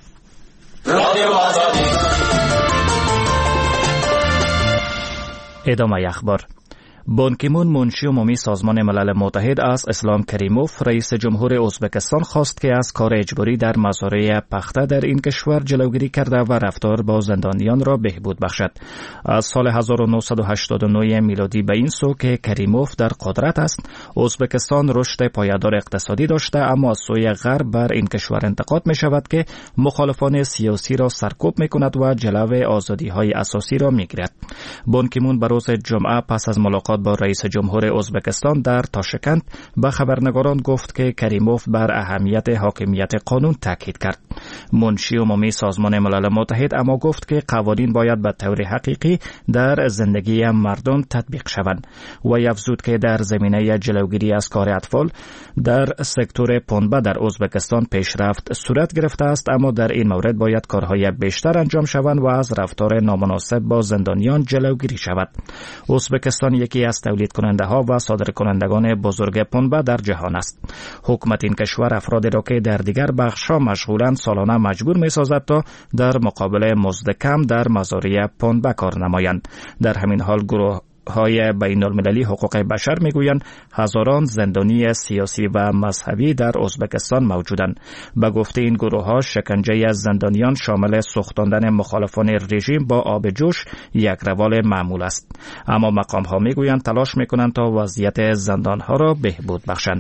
ادامه اخبار. بان کی مون منشی عمومی سازمان ملل متحد از اسلام کریموف رئیس جمهور ازبکستان خواست که از کار اجباری در مزارع پخته در این کشور جلوگیری کرده و رفتار با زندانیان را بهبود بخشد. از سال 1989 میلادی به این سو که کریموف در قدرت است، ازبکستان رشد پایدار اقتصادی داشته، اما از سوی غرب بر این کشور انتقاد می شود که مخالفان سیاسی را سرکوب می کند و جلو آزادی های اساسی را می گیرد. بان کی مون به روز جمعه پس از ملاقات ملاقات با رئیس جمهور ازبکستان در تاشکند به خبرنگاران گفت که کریموف بر اهمیت حاکمیت قانون تاکید کرد. منشی عمومی سازمان ملل متحد اما گفت که قوانین باید به طور حقیقی در زندگی مردم تطبیق شوند و افزود که در زمینه جلوگیری از کار اطفال در سکتور پنبه در ازبکستان پیشرفت صورت گرفته است، اما در این مورد باید کارهای بیشتر انجام شوند و از رفتار نامناسب با زندانیان جلوگیری شود. ازبکستان یکی از تولید کننده ها و صادر کنندگان بزرگ پنبه در جهان است. حکومت این کشور افرادی را که در دیگر بخش‌ها مشغولند سالانه مجبور می‌سازد تا در مقابل مزد کم در مزارع پنبه کار نمایند. در همین حال گروه‌های بین‌المللی حقوق بشر میگویند هزاران زندانی سیاسی و مذهبی در ازبکستان موجودند. به گفته این گروه‌ها شکنجه از زندانیان شامل سوختاندن مخالفان رژیم با آب جوش یک روال معمول است. اما مقام‌ها میگویند تلاش میکنند تا وضعیت زندان‌ها را بهبود بخشند.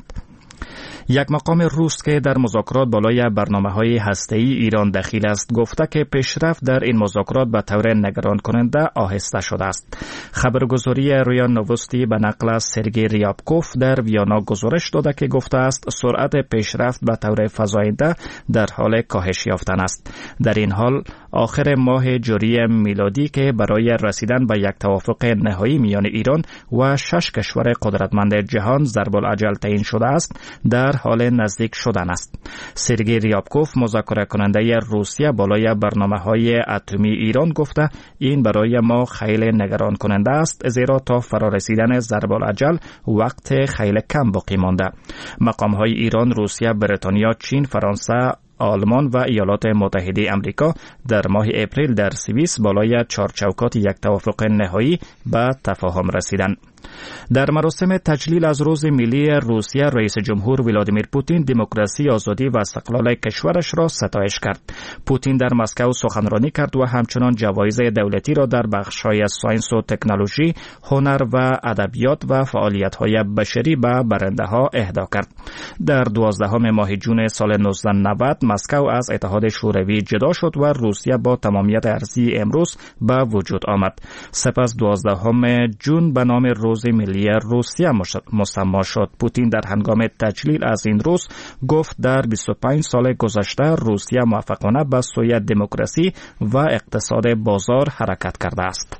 یک مقام روس که در مذاکرات بالای برنامه‌های هسته‌ای ایران دخیل است گفته که پیشرفت در این مذاکرات به طور نگران کننده آهسته شده است. خبرگزاری رویا نووستی به نقل از سرگئی ریابکوف در ویانا گزارش داده که گفته است سرعت پیشرفت به طور فزاینده در حال کاهش یافتن است. در این حال آخر ماه جاری میلادی که برای رسیدن به یک توافق نهایی میان ایران و 6 کشور قدرتمند جهان ضرب الاجل تعیین شده است در حال نزدیک شدن است. سرگئی ریابکوف مذاکره کننده روسیه بالای برنامه‌های اتمی ایران گفته این برای ما خیلی نگران کننده است، زیرا تا فرارسیدن ضرب الاجل وقت خیلی کم باقی مانده. مقام‌های ایران، روسیه، بریتانیا، چین، فرانسه، آلمان و ایالات متحده آمریکا در ماه اپریل در سوئیس بالای چارچوکات یک توافق نهایی به تفاهم رسیدند. در مراسم تجلیل از روز ملی روسیه رئیس جمهور ولادیمیر پوتین دموکراسی، آزادی و استقلال کشورش را ستایش کرد. پوتین در مسکو سخنرانی کرد و همچنان جوایز دولتی را در بخش‌های ساینس و تکنولوژی، هنر و ادبیات و فعالیت‌های بشری به برنده‌ها اهدا کرد. در 12 ماه جون سال 1990 مسکو از اتحاد شوروی جدا شد و روسیه با تمامیت ارضی امروز به وجود آمد. سپس 12 جون به نام روز ملی روسیه مسما شد. پوتین در هنگام تجلیل از این روز گفت در 25 سال گذشته روسیه موفقانه به سوی دموکراسی و اقتصاد بازار حرکت کرده است.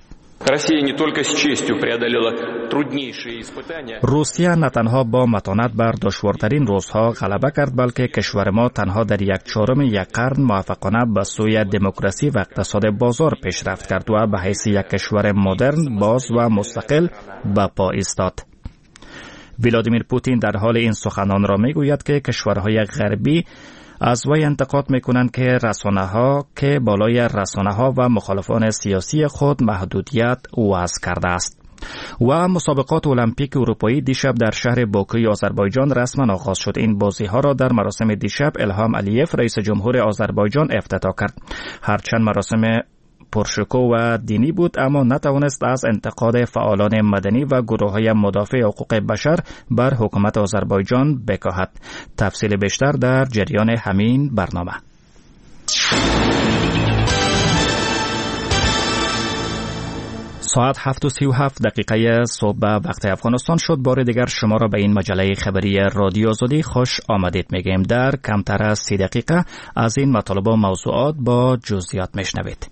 روسیه نه تنها با متانت بر دشوارترین روزها غلبه کرد، بلکه کشور ما تنها در 1/4 یک قرن موفقانه به سوی دموکراسی و اقتصاد بازار پیشرفت کرد و به حیث یک کشور مدرن، باز و مستقل به پا ایستاد. ولادیمیر پوتین در حال این سخنان را میگوید که کشورهای غربی از وی انتقاد میکنند که رسانه‌ها که بالای رسانه‌ها و مخالفان سیاسی خود محدودیت وضع کرده است. و مسابقات المپیک اروپایی دیشب در شهر باکوی آذربایجان رسما آغاز شد. این بازی‌ها را در مراسم دیشب الهام علیف رئیس جمهور آذربایجان افتتاح کرد. هرچند مراسم پرشکوه و دینی بود، اما نتوانست از انتقاد فعالان مدنی و گروه‌های مدافع حقوق بشر بر حکومت آذربایجان بکاهد. تفصیل بیشتر در جریان همین برنامه. ساعت 7:37 صبح وقت افغانستان شد. بار دیگر شما را به این مجله خبری رادیو آزادی خوش آمدید میگیم. در کمتر از 30 دقیقه از این مطالب و موضوعات با جزئیات میشنوید.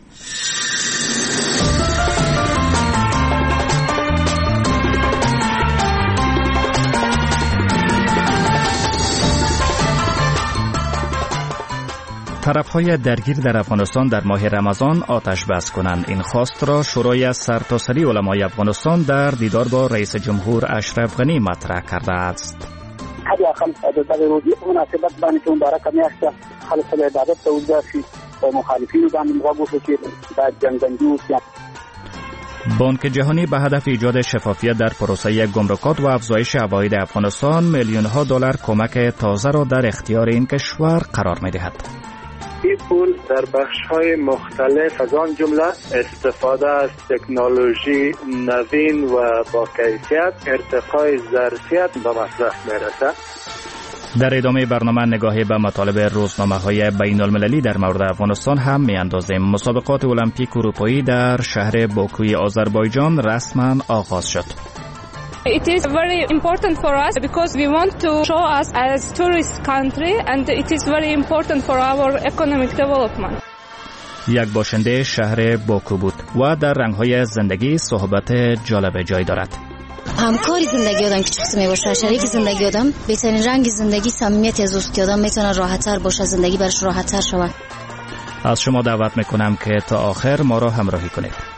طرف‌های درگیر در افغانستان در ماه رمضان آتش بس کنند. این خواست را شورای سرتاسری علمای افغانستان در دیدار با رئیس جمهور اشرف غنی مطرح کرده است. حد اقل د روزي په مناسبت باندې چې مبارکه میاشت خلک له عبادت ته وځي او مخالفینو باندې موږ چې دا جنگجو بانک جهانی به هدف ایجاد شفافیت در پروسه گمرکات و افزایش عواید افغانستان میلیون‌ها دلار کمک تازه را در اختیار این کشور قرار می‌دهد. این پول در بخش‌های مختلف از آن جمله استفاده از تکنولوژی نوین و با کیفیت ارتقای ظرفیت به مصرف می‌رسد. در ادامه برنامه نگاهی به مطالب روزنامه‌های بین‌المللی در مورد افغانستان هم می‌اندازیم. مسابقات المپیک اروپایی در شهر باکوی آذربایجان رسما آغاز شد. It is very important for us because we want to show us as tourist country and it is very important for our economic development. یک باشنده شهر باکو بود و در رنگ‌های زندگی صحبت جالب جای دارد. همکاری زندگی آدم که چه قسمی باشه، شریک زندگی آدم بهترین رنگ زندگی صمیمیت از اوست که آدم میتونه راحت‌تر باشه، زندگی برش راحت‌تر شود. از شما دعوت میکنم که تا آخر ما را همراهی کنید.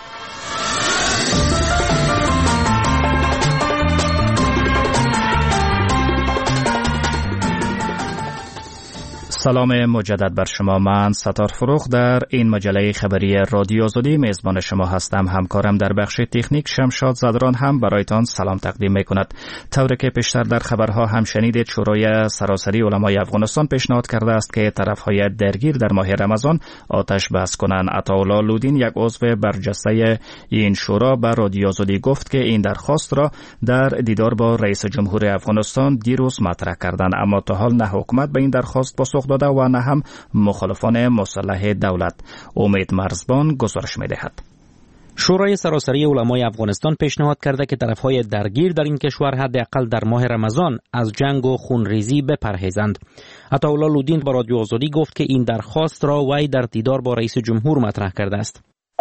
سلام مجدد بر شما. من ستار فروخ در این مجله خبری رادیو آزادی میزبان شما هستم. همکارم در بخش تکنیک شمشاد زدران هم برایتان سلام تقدیم میکند. طوری که پیشتر در خبرها هم شنیدید، شورای سراسری علمای افغانستان پیشنهاد کرده است که طرفهای درگیر در ماه رمضان آتش بس کنند. عطاالله لودین، یک عضو برجسته این شورا، به رادیو آزادی گفت که این درخواست را در دیدار با رئیس جمهور افغانستان دیروز مطرح کردند، اما تا حال نه حکومت به این درخواست پاسخ داده و نه هم مخالفان مسلح دولت. امید مرزبان گزارش می‌دهد. شورای سراسری علمای افغانستان پیشنهاد کرده که طرفهای درگیر در این کشور حداقل در ماه رمضان از جنگ و خونریزی بپرهیزند. عطاالله لودین با رادیو آزادی گفت که این درخواست را وی در دیدار با رئیس جمهور مطرح کرده است.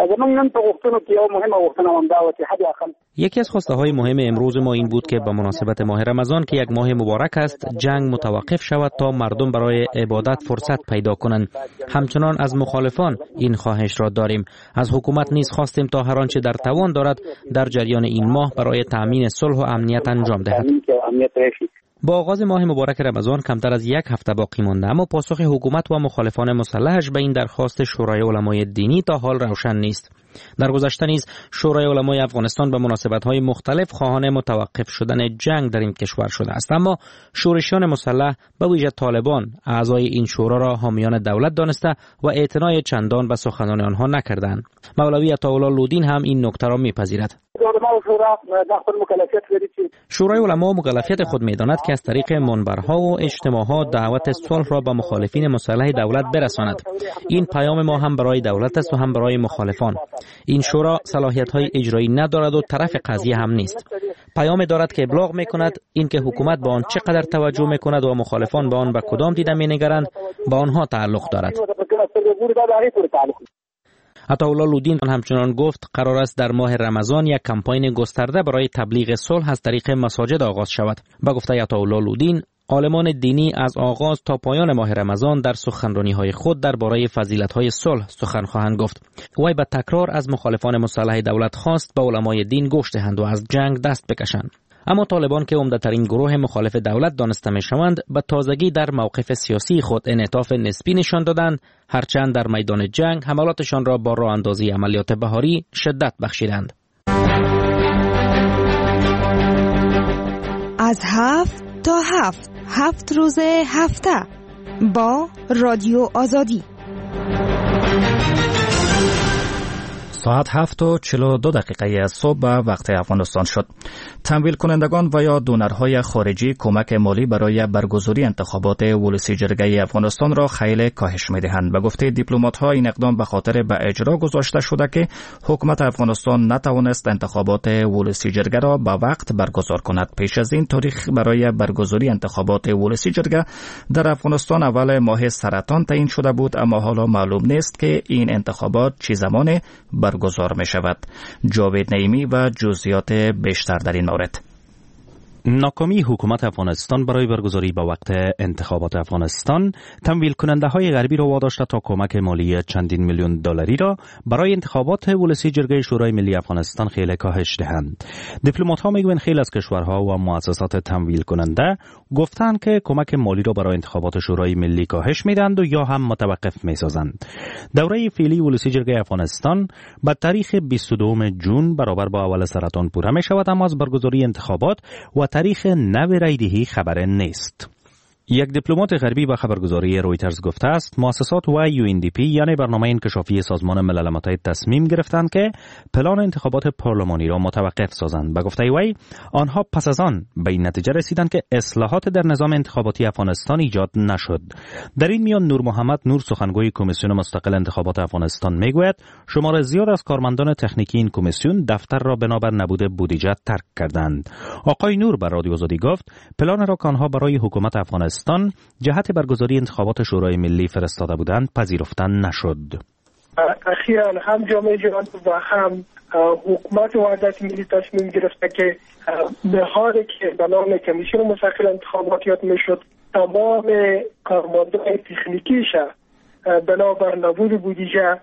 یکی از خواسته های مهم امروز ما این بود که به مناسبت ماه رمضان که یک ماه مبارک است، جنگ متوقف شود تا مردم برای عبادت فرصت پیدا کنند. همچنان از مخالفان این خواهش را داریم. از حکومت نیز خواستیم تا هر آنچه در توان دارد در جریان این ماه برای تأمین صلح و امنیت انجام دهد. با آغاز ماه مبارک رمضان کمتر از یک هفته باقی مانده، اما پاسخ حکومت و مخالفان مسلحش به این درخواست شورای علمای دینی تا حال روشن نیست. در گذشته نیز شورای علمای افغانستان به مناسبت‌های مختلف خواهان متوقف شدن جنگ در این کشور شده است، اما شورشیان مسلح به ویژه طالبان اعضای این شورا را حامیان دولت دانسته و اعتنای چندان به سخنان آنها نکردند. مولوی عطاالله لودین هم این نکته را می‌پذیرد. شورای علما مکلفیت خود می‌داند که از طریق منبرها و اجتماعات دعوت صلح را به مخالفین مسلح دولت برساند. این پیام ما هم برای دولت است و هم برای مخالفان. این شورا صلاحیت‌های اجرایی ندارد و طرف قضیه هم نیست. پیام دارد که ابلاغ می‌کند اینکه حکومت به آن چقدر توجه می‌کند و مخالفان به آن به کدام دیده می‌نگرند با آنها تعلق دارد. عطاالله لودین همچنان گفت قرار است در ماه رمضان یک کمپاین گسترده برای تبلیغ صلح از طریق مساجد آغاز شود. با گفته عطاالله لودین، عالمان دینی از آغاز تا پایان ماه رمضان در سخنرانی‌های خود درباره فضیلت‌های صلح سخن خواهند گفت. وی به تکرار از مخالفان مسلح دولت خواست به علمای دین گوش دهند و از جنگ دست بکشند. اما طالبان که عمده‌ترین گروه مخالف دولت دانسته می‌شوند، به تازگی در موقف سیاسی خود انعطاف نسبی نشان دادند، هرچند در میدان جنگ حملاتشان را با راه اندازی عملیات بهاری شدت بخشیدند. از 7 تا 7 روز هفته با رادیو آزادی. ساعت 7:42 صبح به وقت افغانستان شد. تمویل کنندگان و یا دونرهای خارجی کمک مالی برای برگزاری انتخابات ولسی جرگه افغانستان را خیلی کاهش می‌دهند. به گفته دیپلمات‌ها این اقدام به خاطر به اجرا گذاشته شده که حکومت افغانستان نتوانست انتخابات ولسی جرگه را به وقت برگزار کند. پیش از این تاریخ برای برگزاری انتخابات ولسی جرگه در افغانستان اول ماه سرطان تعیین شده بود، اما حالا معلوم نیست که این انتخابات چه زمان برگزار می شود. جاوید نعیمی و جزئیات بیشتر در این مورد. ناکامی حکومت افغانستان برای برگزاری به وقت انتخابات افغانستان تمویل کننده های غربی را واداشته تا کمک مالی چندین میلیون دلاری را برای انتخابات ولسی جرگه شورای ملی افغانستان خیلی کاهش دهند. دیپلمات ها میگویند خیلی از کشورها و مؤسسات تمویل کننده گفتند که کمک مالی را برای انتخابات شورای ملی کاهش میدند و یا هم متوقف میسازند. دوره فعلی ولسی جرگه افغانستان با تاریخ 22 جون برابر با اول سرطان پوره می شود، اما از برگزاری انتخابات و تاریخ نو رایدهی خبر نیست. یک دیپلمات غربی به خبرگزاری رویترز گفته است مؤسسات و UNDP یعنی برنامه انکشافی سازمان ملل متحد تصمیم گرفتند که پلان انتخابات پارلمانی را متوقف سازند. به گفته وی آنها پس از آن به این نتیجه رسیدند که اصلاحات در نظام انتخاباتی افغانستان ایجاد نشد. در این میان نور محمد نور سخنگوی کمیسیون مستقل انتخابات افغانستان میگوید شمار زیاد از کارمندان تکنیکی این کمیسیون دفتر را بنابر نبود بودجه ترک کردند. آقای نور بر رادیو آزادی گفت پلان را که آنها برای حکومت افغانستان جهت برگزاری انتخابات شورای ملی فرستاده بودند پذیرفته نشد. اخیراً هم جامعه جهانی و هم حکومت وحدت ملی تصمیم گرفته که به حالی که به نام کمیسیون مستقل انتخابات میشد تمام کارمندان تکنیکیش بنابر نبود بودجه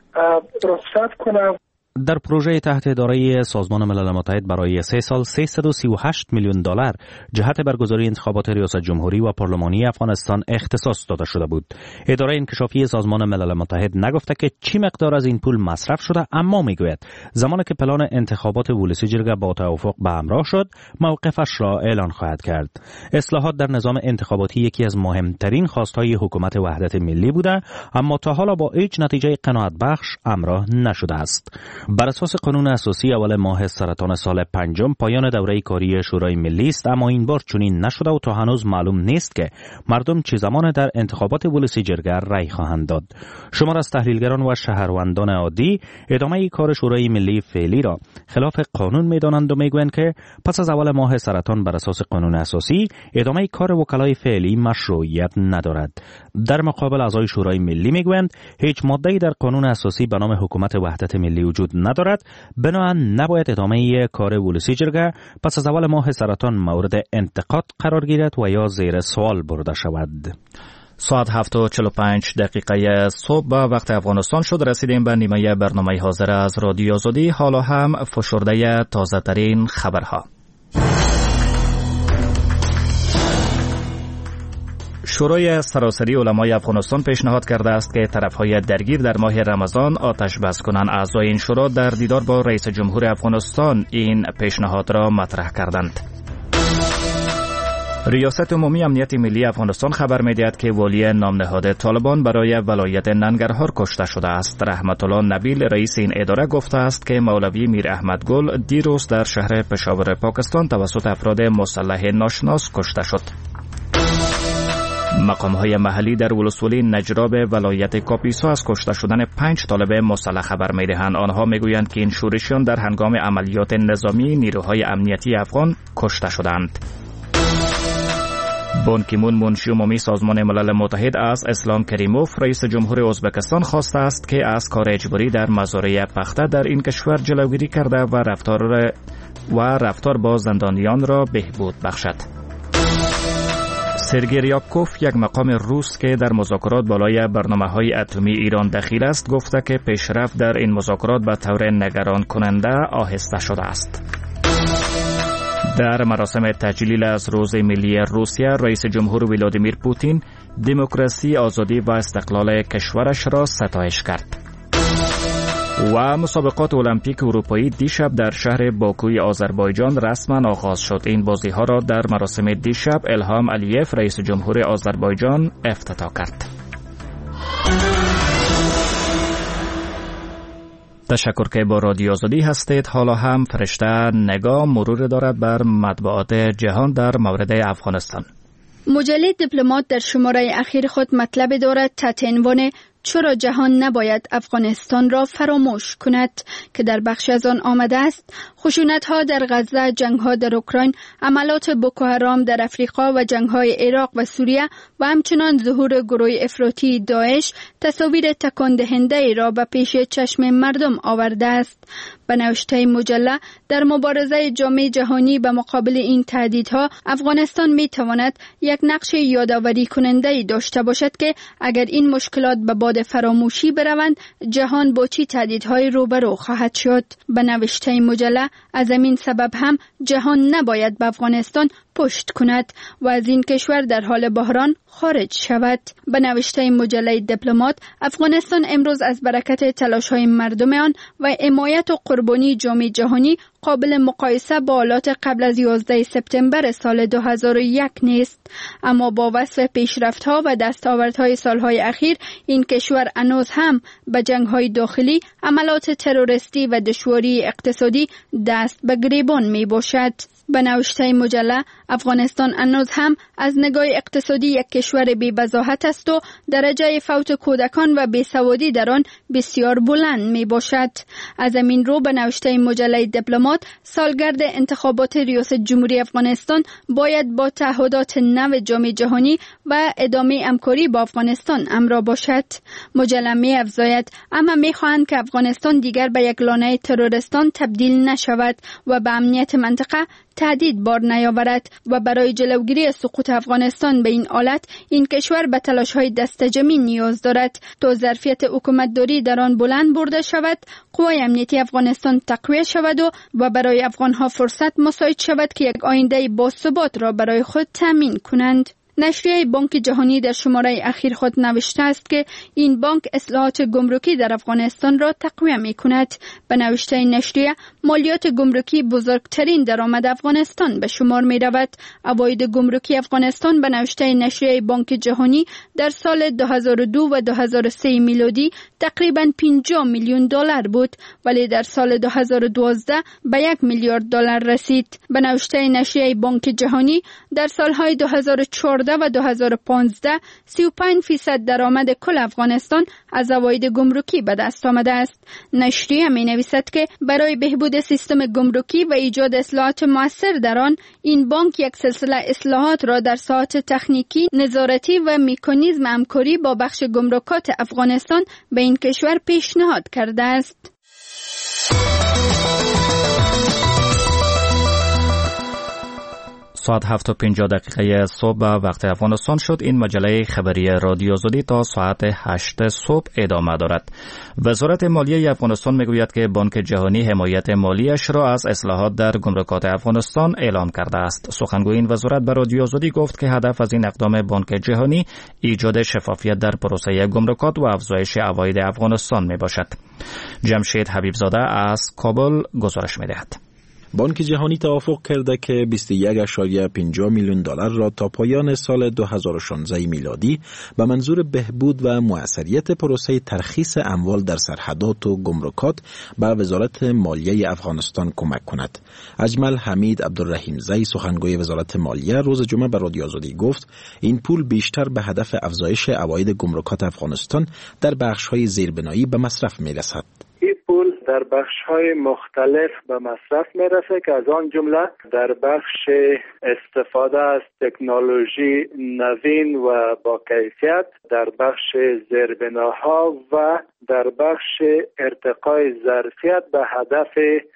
رخصت کنه. در پروژه تحت اداره سازمان ملل متحد برای 3 سال 338 میلیون دلار جهت برگزاری انتخابات ریاست جمهوری و پارلمانی افغانستان اختصاص داده شده بود. اداره انکشافی سازمان ملل متحد نگفته که چی مقدار از این پول مصرف شده، اما میگوید زمانی که پلان انتخابات ولسی جرگه با توافق به همراه شد موقفش را اعلان خواهد کرد. اصلاحات در نظام انتخاباتی یکی از مهمترین خواستهای حکومت وحدت ملی بوده، اما تا حالا با هیچ نتیجه قناعت بخش همراه نشده است. بر اساس قانون اساسی اول ماه سرطان سال 5 پایان دوره کاری شورای ملی است، اما این بار چنین نشده و تا هنوز معلوم نیست که مردم چه زمان در انتخابات ولسی جرگه رای خواهند داد. شمار از تحلیلگران و شهروندان عادی ادامه کار شورای ملی فعلی را خلاف قانون می‌دانند و میگویند که پس از اول ماه سرطان بر اساس قانون اساسی ادامه کار وکلای فعلی مشروعیت ندارد. در مقابل اعضای شورای ملی میگویند هیچ ماده‌ای در قانون اساسی به نام حکومت وحدت ملی وجود ندارد، بنابراین نباید ادامه کار ولسی جرگه پس از اول ماه سرطان مورد انتقاد قرار گیرد و یا زیر سوال برده شود. ساعت 7:45 صبح به وقت افغانستان شد. رسیدیم به نیمه برنامه حاضر از رادیو آزادی. حالا هم فشرده تازه ترین خبرها. شورای سراسری علمای افغانستان پیشنهاد کرده است که طرفهای درگیر در ماه رمضان آتش بس کنند. اعضای این شورا در دیدار با رئیس جمهور افغانستان این پیشنهاد را مطرح کردند. ریاست عمومی امنیت ملی افغانستان خبر می‌دهد که والی نامنهاد طالبان برای ولایت ننگرهار کشته شده است. رحمت الله نبیل رئیس این اداره گفته است که مولوی میر احمد گل دیروز در شهر پشاور پاکستان توسط افراد مسلح ناشناس کشته شد. مقام‌های محلی در ولسوالی نجراب ولایت کاپیسا از کشته شدن 5 طالب مسلح خبر می‌دهند. آنها می‌گویند که این شورشیان در هنگام عملیات نظامی نیروهای امنیتی افغان کشته شدند. بان کی مون منشی عمومی سازمان ملل متحد از اسلام کریموف رئیس جمهور ازبکستان خواسته است که از کار اجباری در مزارع پخته در این کشور جلوگیری کرده و رفتار با زندانیان را بهبود بخشد. سرگئی ریاکوف یک مقام روس که در مذاکرات بالای برنامه‌های اتمی ایران دخیل است گفته که پیشرفت در این مذاکرات به طور نگران کننده آهسته شده است. در مراسم تجلیل از روز ملی روسیه رئیس جمهور ولادیمیر پوتین دموکراسی، آزادی و استقلال کشورش را ستایش کرد. و مسابقات المپیک اروپایی دیشب در شهر باکوی آذربایجان رسما آغاز شد. این بازی‌ها را در مراسم دیشب الهام علیف رئیس جمهور آذربایجان افتتاح کرد. تشکر که با رادیو آزادی هستید. حالا هم فرشته نگاه مرور دارد بر مطبوعات جهان در مورد افغانستان. مجله دیپلمات در شماره اخیر خود مطلب دارد تحت عنوان چرا جهان نباید افغانستان را فراموش کند که در بخش از آن آمده است خشونت‌ها در غزه، جنگ‌ها در اوکراین، عملات بوکو حرام در افریقا و جنگ‌های عراق و سوریه و همچنان ظهور گروه افراطی داعش تصاویر تکان دهنده را به پیش چشم مردم آورده است. به نوشته مجله در مبارزه جامعه جهانی به مقابل این تهدیدها افغانستان می‌تواند یک نقش یادآوری کننده داشته باشد که اگر این مشکلات به باد فراموشی بروند جهان با چه تهدیدهای روبرو خواهد شد. به نوشته مجله از همین سبب هم جهان نباید به افغانستان پشت کند و از این کشور در حال بحران خارج شود. به نوشته مجله دیپلمات، افغانستان امروز از برکت تلاش‌های مردم آن و حمایت و قربانی جامعه جهانی قابل مقایسه با حالات قبل از 11 سپتامبر سال 2001 نیست، اما با وصف پیشرفت‌ها و دستاوردهای سالهای اخیر این کشور هنوز هم به جنگ‌های داخلی، عملات تروریستی و دشواری اقتصادی دست به گریبان می‌باشد. به نوشته مجله، افغانستان هنوز هم از نگاه اقتصادی یک کشور بی‌وضاحت است و درجه فوت کودکان و بیسوادی در آن بسیار بلند می باشد. از همین رو به نوشته مجله دیپلمات، سالگرد انتخابات ریاست جمهوری افغانستان باید با تعهدات نو جامعه جهانی و ادامه همکاری با افغانستان همراه باشد. مجله می افزاید اما می خواهند که افغانستان دیگر به یک لانه تروریستان تبدیل نشود و به امنیت منطقه تهدید بار نیاورد و برای جلوگیری از سقوط افغانستان به این حالت این کشور به تلاش‌های دستجمعی نیاز دارد تا ظرفیت حکومتداری در آن بلند برده شود، قوای امنیتی افغانستان تقویت شود و برای افغان‌ها فرصت مساعد شود که یک آینده باثبات را برای خود تامین کنند. نشریه بانک جهانی در شماره اخیر خود نوشته است که این بانک اصلاحات گمرکی در افغانستان را تقویت می‌کند. به نوشته نشریه، مالیات گمرکی بزرگترین درآمد افغانستان به شمار می‌رود. عواید گمرکی افغانستان به نوشته نشریه بانک جهانی در سال 2002 و 2003 میلادی تقریباً 50 میلیون دلار بود، ولی در سال 2012 به 1 میلیارد دلار رسید. به نوشته نشریه بانک جهانی در سالهای 2014 و 2015 35% درآمد کل افغانستان از عواید گمرکی به دست آمده است. نشریه می نویسد که برای بهبود سیستم گمرکی و ایجاد اصلاحات مؤثر در آن، این بانک یک سلسله اصلاحات را در ساحات تکنیکی، نظارتی و مکانیزم همکاری با بخش گمرکات افغانستان به این کشور پیشنهاد کرده است. ساعت 7:50 صبح وقت افغانستان شد. این مجله خبری رادیو آزادی تا ساعت 8 صبح ادامه دارد. وزارت مالیه افغانستان میگوید که بانک جهانی حمایت مالیش را از اصلاحات در گمرکات افغانستان اعلام کرده است. سخنگوی این وزارت به رادیو آزادی گفت که هدف از این اقدام بانک جهانی ایجاد شفافیت در پروسه گمرکات و افزایش عواید افغانستان میباشد. جمشید حبیبزاده از کابل گزارش میدهد. بانک جهانی توافق کرده که 21.50 میلیون دلار را تا پایان سال 2016 میلادی به منظور بهبود و موثریت پروسه ترخیص اموال در سرحدات و گمرکات به وزارت مالیه افغانستان کمک کند. اجمل حمید عبدالرحیمزی، سخنگوی وزارت مالیه، روز جمعه به رادیو آزادی گفت این پول بیشتر به هدف افزایش عواید گمرکات افغانستان در بخش‌های زیربنایی به مصرف می‌رسد. این پول در بخش‌های مختلف به مصرف میرسه که از آن جمله در بخش استفاده از تکنولوژی نوین و با کیفیت، در بخش زیربناها و در بخش ارتقای ظرفیت به هدف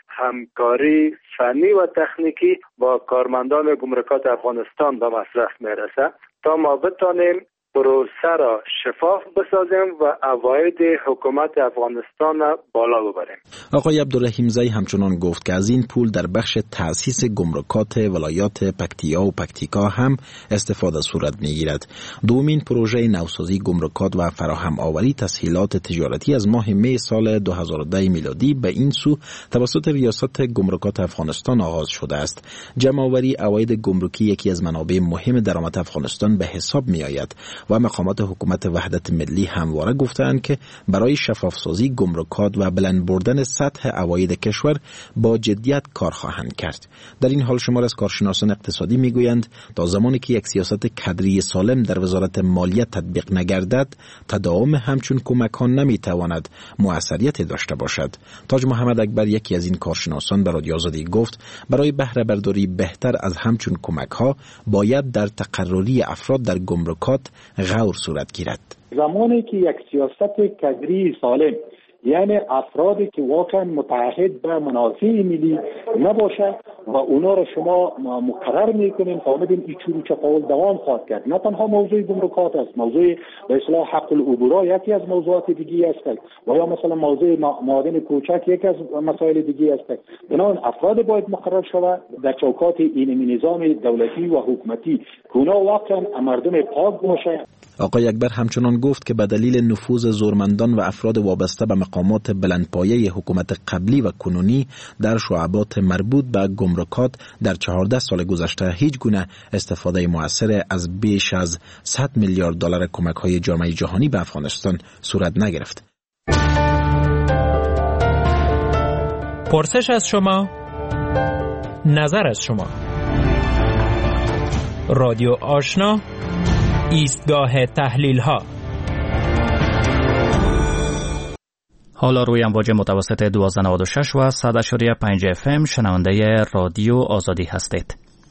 همکاری فنی و تکنیکی با کارمندان گمرکات افغانستان به مصرف میرسه تا ما بتانیم پروسه را شفاف بسازیم و عواید حکومت افغانستان بالا ببریم. آقای عبدالرحیمزی همچنان گفت که از این پول در بخش تأسیس گمرکات ولایات پکتیا و پکتیکا هم استفاده صورت میگیرد. دومین پروژه نوسازی گمرکات و فراهم آوری تسهیلات تجارتی از ماه می سال 2010 میلادی به این سو توسط ریاست گمرکات افغانستان آغاز شده است. جمع آوری عواید گمرکی یکی از منابع مهم درآمد افغانستان به حساب می آید و مقامات حکومت وحدت ملی همواره گفتند که برای شفافسازی گمرکات و بلند بردن سطح عواید کشور با جدیت کار خواهند کرد. در این حال شمار از کارشناسان اقتصادی میگویند تا زمانی که یک سیاست کادری سالم در وزارت مالیه تطبیق نگردد، تداوم همچون کمک‌ها نمیتواند موثریت داشته باشد. تاج محمد اکبر، یکی از این کارشناسان، به رادیو آزادی گفت برای بهره برداری بهتر از همچون کمک‌ها باید در تقرری افراد در گمرکات غور صورت گیرد. زمانی که یک سیاست کادری سالم، یعنی افرادی که واقعا متعهد به منافع ملی نباشه و اونا رو شما مقرر میکنین فهمیدین این چورو چپاول دوام خواهد کرد. نه تنها موضوع گمرکات است، موضوع به اصطلاح حق العبور یکی از موضوعات دیگه است و یا مثلا موضوع معادن کوچک یکی از مسائل دیگه است. بنابراین افراد باید مقرر شود در چوکات این نظام دولتی و حکومتی که اونا واقعا مردم پاک باشه. آقای اکبر همچنان گفت که به دلیل نفوذ زورمندان و افراد وابسته به مقامات بلندپایه حکومت قبلی و کنونی در شعبات مربوط به گمرکات در 14 سال گذشته هیچ گونه استفاده مؤثر از بیش از 100 میلیارد دلار کمک‌های جامعه جهانی به افغانستان صورت نگرفت. پرسش از شما، نظر از شما. رادیو آشنا، ایستگاه تحلیل ها. حالا روی امواج متوسط 1296 و 100.5 FM شنونده رادیو آزادی هستید.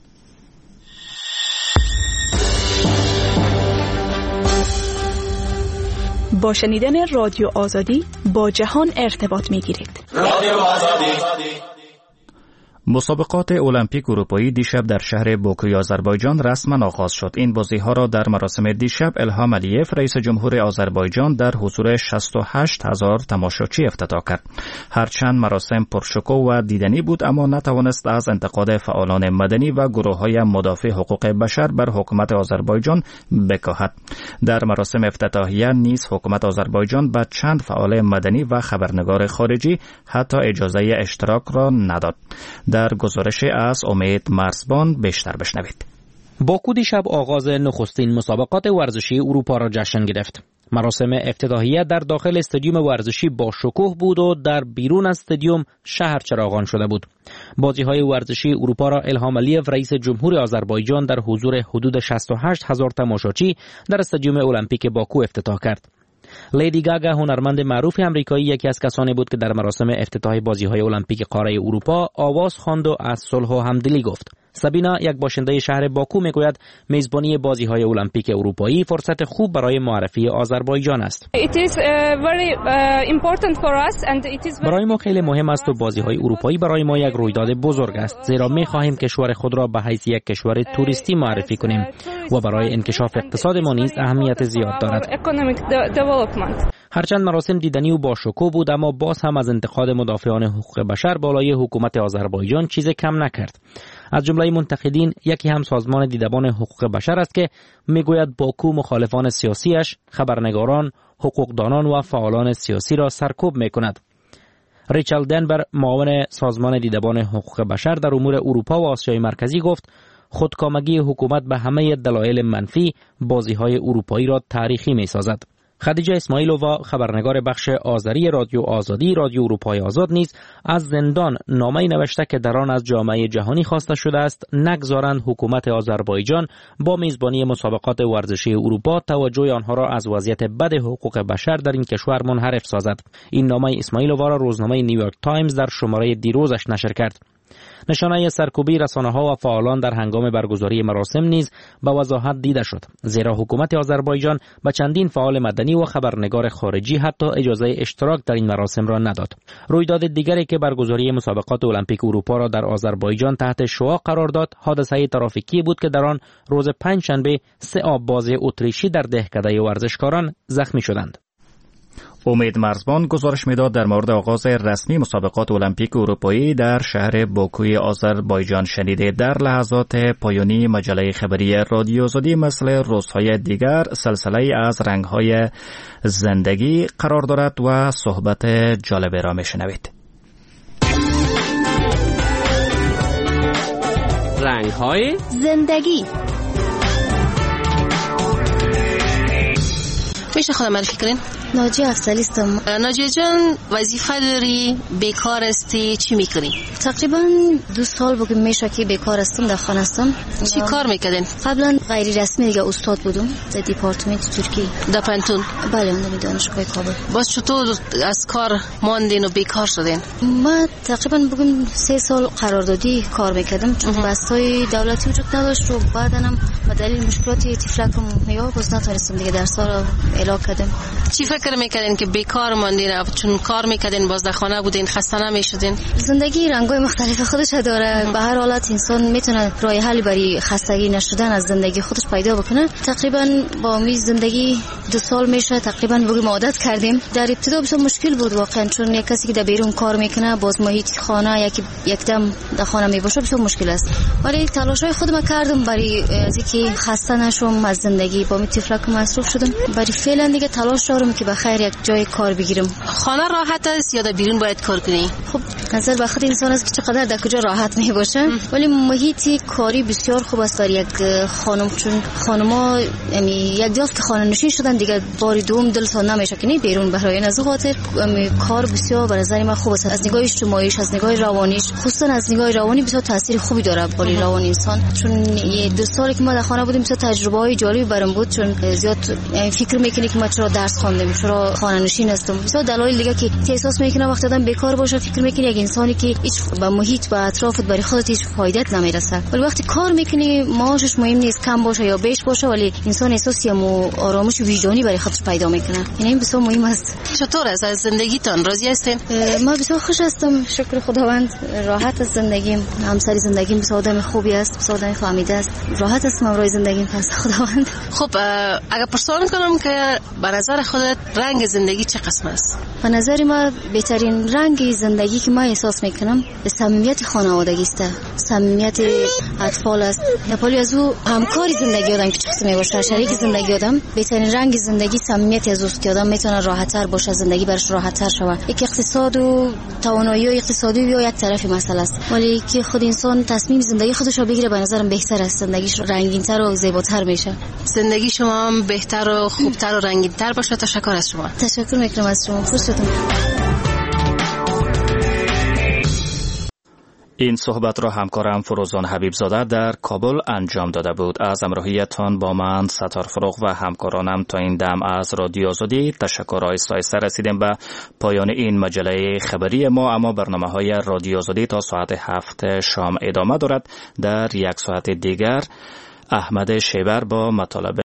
با شنیدن رادیو آزادی با جهان ارتباط می‌گیرید. رادیو آزادی. مسابقات المپیک اروپایی دیشب در شهر باکوی آذربایجان رسما آغاز شد. این بازی‌ها را در مراسم دیشب الهام علیف رئیس جمهور آذربایجان در حضور 68,000 تماشاچی افتتاح کرد. هرچند مراسم پرشکوه و دیدنی بود، اما نتوانست از انتقاد فعالان مدنی و گروه‌های مدافع حقوق بشر بر حکومت آذربایجان بکاهد. در مراسم افتتاحیه نیز حکومت آذربایجان به چند فعال مدنی و خبرنگار خارجی حتی اجازه اشتراک را نداد. در گزارش از امید مرزبان بیشتر بشنوید. باکو دیشب آغاز نخستین مسابقات ورزشی اروپا را جشن گرفت. مراسم افتتاحیه در داخل استادیوم ورزشی با شکوه بود و در بیرون از استادیوم شهر چراغان شده بود. بازی‌های ورزشی اروپا را الهام علیف رئیس جمهور آذربایجان در حضور حدود 68,000 تماشاچی در استادیوم المپیک باکو افتتاح کرد. لیدی گاگا، هنرمند معروف آمریکایی، یکی از کسانی بود که در مراسم افتتاح بازی‌های المپیک قاره اروپا آواز خواند و از صلح و همدلی گفت. سابینا، یک باشنده شهر باکو، میگوید میزبانی بازی‌های المپیک اروپایی فرصت خوب برای معرفی آذربایجان است. برای ما خیلی مهم است و بازی‌های اروپایی برای ما یک رویداد بزرگ است، زیرا می‌خواهیم کشور خود را به حیث یک کشور توریستی معرفی کنیم و برای انکشاف اقتصاد ما نیز اهمیت زیاد دارد. هرچند مراسم دیدنی و با شکوه بود، اما باز هم از انتقاد مدافعان حقوق بشر بالای حکومت آذربایجان چیز کم نکرد. از جمله منتقدین یکی هم سازمان دیدبان حقوق بشر است که میگوید باکو مخالفان سیاسیش، خبرنگاران، حقوقدانان و فعالان سیاسی را سرکوب میکند. ریچل دنبر، معاون سازمان دیدبان حقوق بشر در امور اروپا و آسیای مرکزی، گفت خودکامگی حکومت به همه دلایل منفی بازی‌های اروپایی را تاریخی می‌سازد. خدیجه اسماعیلووا، خبرنگار بخش آذری رادیو آزادی رادیو اروپای آزاد، نیز از زندان نامه‌ای نوشته که در آن از جامعه جهانی خواسته شده است نگذارند حکومت آذربایجان با میزبانی مسابقات ورزشی اروپا توجه آنها را از وضعیت بد حقوق بشر در این کشور منحرف سازد. این نامه اسماعیلووا را روزنامه نیویورک تایمز در شماره دیروزش نشر کرد. نشانه سرکوبی رسانه‌ها و فعالان در هنگام برگزاری مراسم نیز به وضاحت دیده شد، زیرا حکومت آذربایجان به چندین فعال مدنی و خبرنگار خارجی حتی اجازه اشتراک در این مراسم را نداد. رویداد دیگری که برگزاری مسابقات المپیک اروپا را در آذربایجان تحت شعاع قرار داد، حادثه ترافیکی بود که در آن روز پنجشنبه 3 آبباز اتریشی در دهکده ورزشکاران زخمی شدند. امید مرزبان گزارش میداد در مورد آغاز رسمی مسابقات المپیک اروپایی در شهر باکوی آذربایجان. شنیده در لحظات پایانی مجله خبری رادیو آزادی مثل روزهای دیگر سلسله از رنگ‌های زندگی قرار دارد و صحبت جالبی را میشنوید. رنگ‌های زندگی. میشه خودم معرفی کنین؟ ناجیه افضلی هستم. ناجیه جان، وظیفه داری؟ بیکار هستی؟ چی میکنی؟ تقریبا 2 سال بود که میشه که بیکار هستم، در خانه هستم. چی کار میکردین؟ قبلا غیر رسمی دیگه استاد بودم در دیپارتمنت ترکی. در پنتون؟ بله، در دانشگاه کابل. باز چطور از کار ماندین و بیکار شدین؟ ما تقریبا بگم 3 سال قراردادی کار میکردم، چون بستای دولتی وجود نداشت و بعدنم به دلیل مشکلات تفلکم یا باز نتونستم دیگه درس را پیدا کردیم. چی فکر میکردین که بیکار ماندین؟ چون کار میکردین، باز در خانه بودین، خسته نمیشدین؟ زندگی رنگ‌های مختلف خودش داره. به هر حالت انسان میتونه راه حل برای خستگی نشدن از زندگی خودش پیدا بکنه. تقریبا با می زندگی 2 سال میشه تقریبا بگیم عادت کردیم. در ابتدا بسیار مشکل بود واقعا، چون یک کسی که در بیرون کار میکنه باز محیط خانه یکدم در خانه میباشه بسیار مشکل است. ولی تلاشای خودم کردم برای از اینکه خسته نشم از زندگی. با می تفلک مصروف شدم. برای فعلا دیگه تلاش دارم که بخیر یک جای کار بگیرم. خانه راحت است یا در بیرون باید کار کنی؟ خب نظر به خود انسان است که چقدر در کجا راحت می باشه، ولی محیط کاری بسیار خوب است برای یک خانم، چون خانم‌ها یعنی یک دفعه که خانه نشین شدن دیگه بار دوم دلشون نمیشه که بیرون برای از خاطر کار بسیار به نظر من خوب است. از نگاه اجتماعیش، از نگاه روانیش، خصوصا از نگاه روانی بسیار تاثیر خوبی داره برای روان انسان. چون 2 سالی که ما در خانه بودیم بسیار تجربه‌های جالبی برام بود، چون زیاد فکر میکنی که ما چرا درس خواندیم، چرا خانه نشین هستم. بسیار دلایل دیگه که احساس میکنه وقتی آدم بیکار باشه فکر میکنی یک انسانی که هیچ به محیط و اطرافت برای خودت هیچ فایده‌ت نمیرسه. ولی وقتی کار میکنی معاشش مهم نیست، کم باشه یا بیش باشه، ولی انسان احساسی آرامش وجدانی برای خودش پیدا میکنه. یعنی این بسیار مهم است. چطور است از زندگیتان؟ راضی هستین؟ ما بسیار خوش هستم، شکر خداوند. راحت از زندگیم. همسر زندگیم بسیار آدم خوبی است، بسیار آدم فهمیده است. راحت هستم برای زندگیم پس خداوند. خب اگر پرسان کنم که به نظر خودت رنگ زندگی چه قسم است؟ به نظر ما بهترین رنگ زندگی که ما احساس میکنم صمیمیت خانوادگی است، صمیمیت اطفال است. نپالی از او همکاری زندگی آدم که چه قسمی باشه، شریک زندگی آدم. بهترین رنگ زندگی صمیمیت از اوست که آدم میتونه راحت‌تر باشه، زندگی برش راحت‌تر شود. یک اقتصاد و توانایی اقتصادی یا یک طرف مسئله است، ولی که خود انسان تصمیم زندگی خودش رو بگیره به نظرم بهتر است، زندگیش رنگین‌تر و زیباتر میشه. زندگی شما هم بهتر و خوبتر و رنگین‌تر باشه. تشکر از شما. تشکر میکنم از شما. خوش شدم. این صحبت را همکارم فروزان حبیبزاده در کابل انجام داده بود. از همراهیتان با من ستار فروغ و همکارانم تا این دم از رادیو آزادی تشکر آهسته رسیدیم به پایان این مجله خبری ما، اما برنامه‌های رادیو آزادی تا ساعت 7 شام ادامه دارد. در 1 ساعت دیگر احمد شیبر با مطالب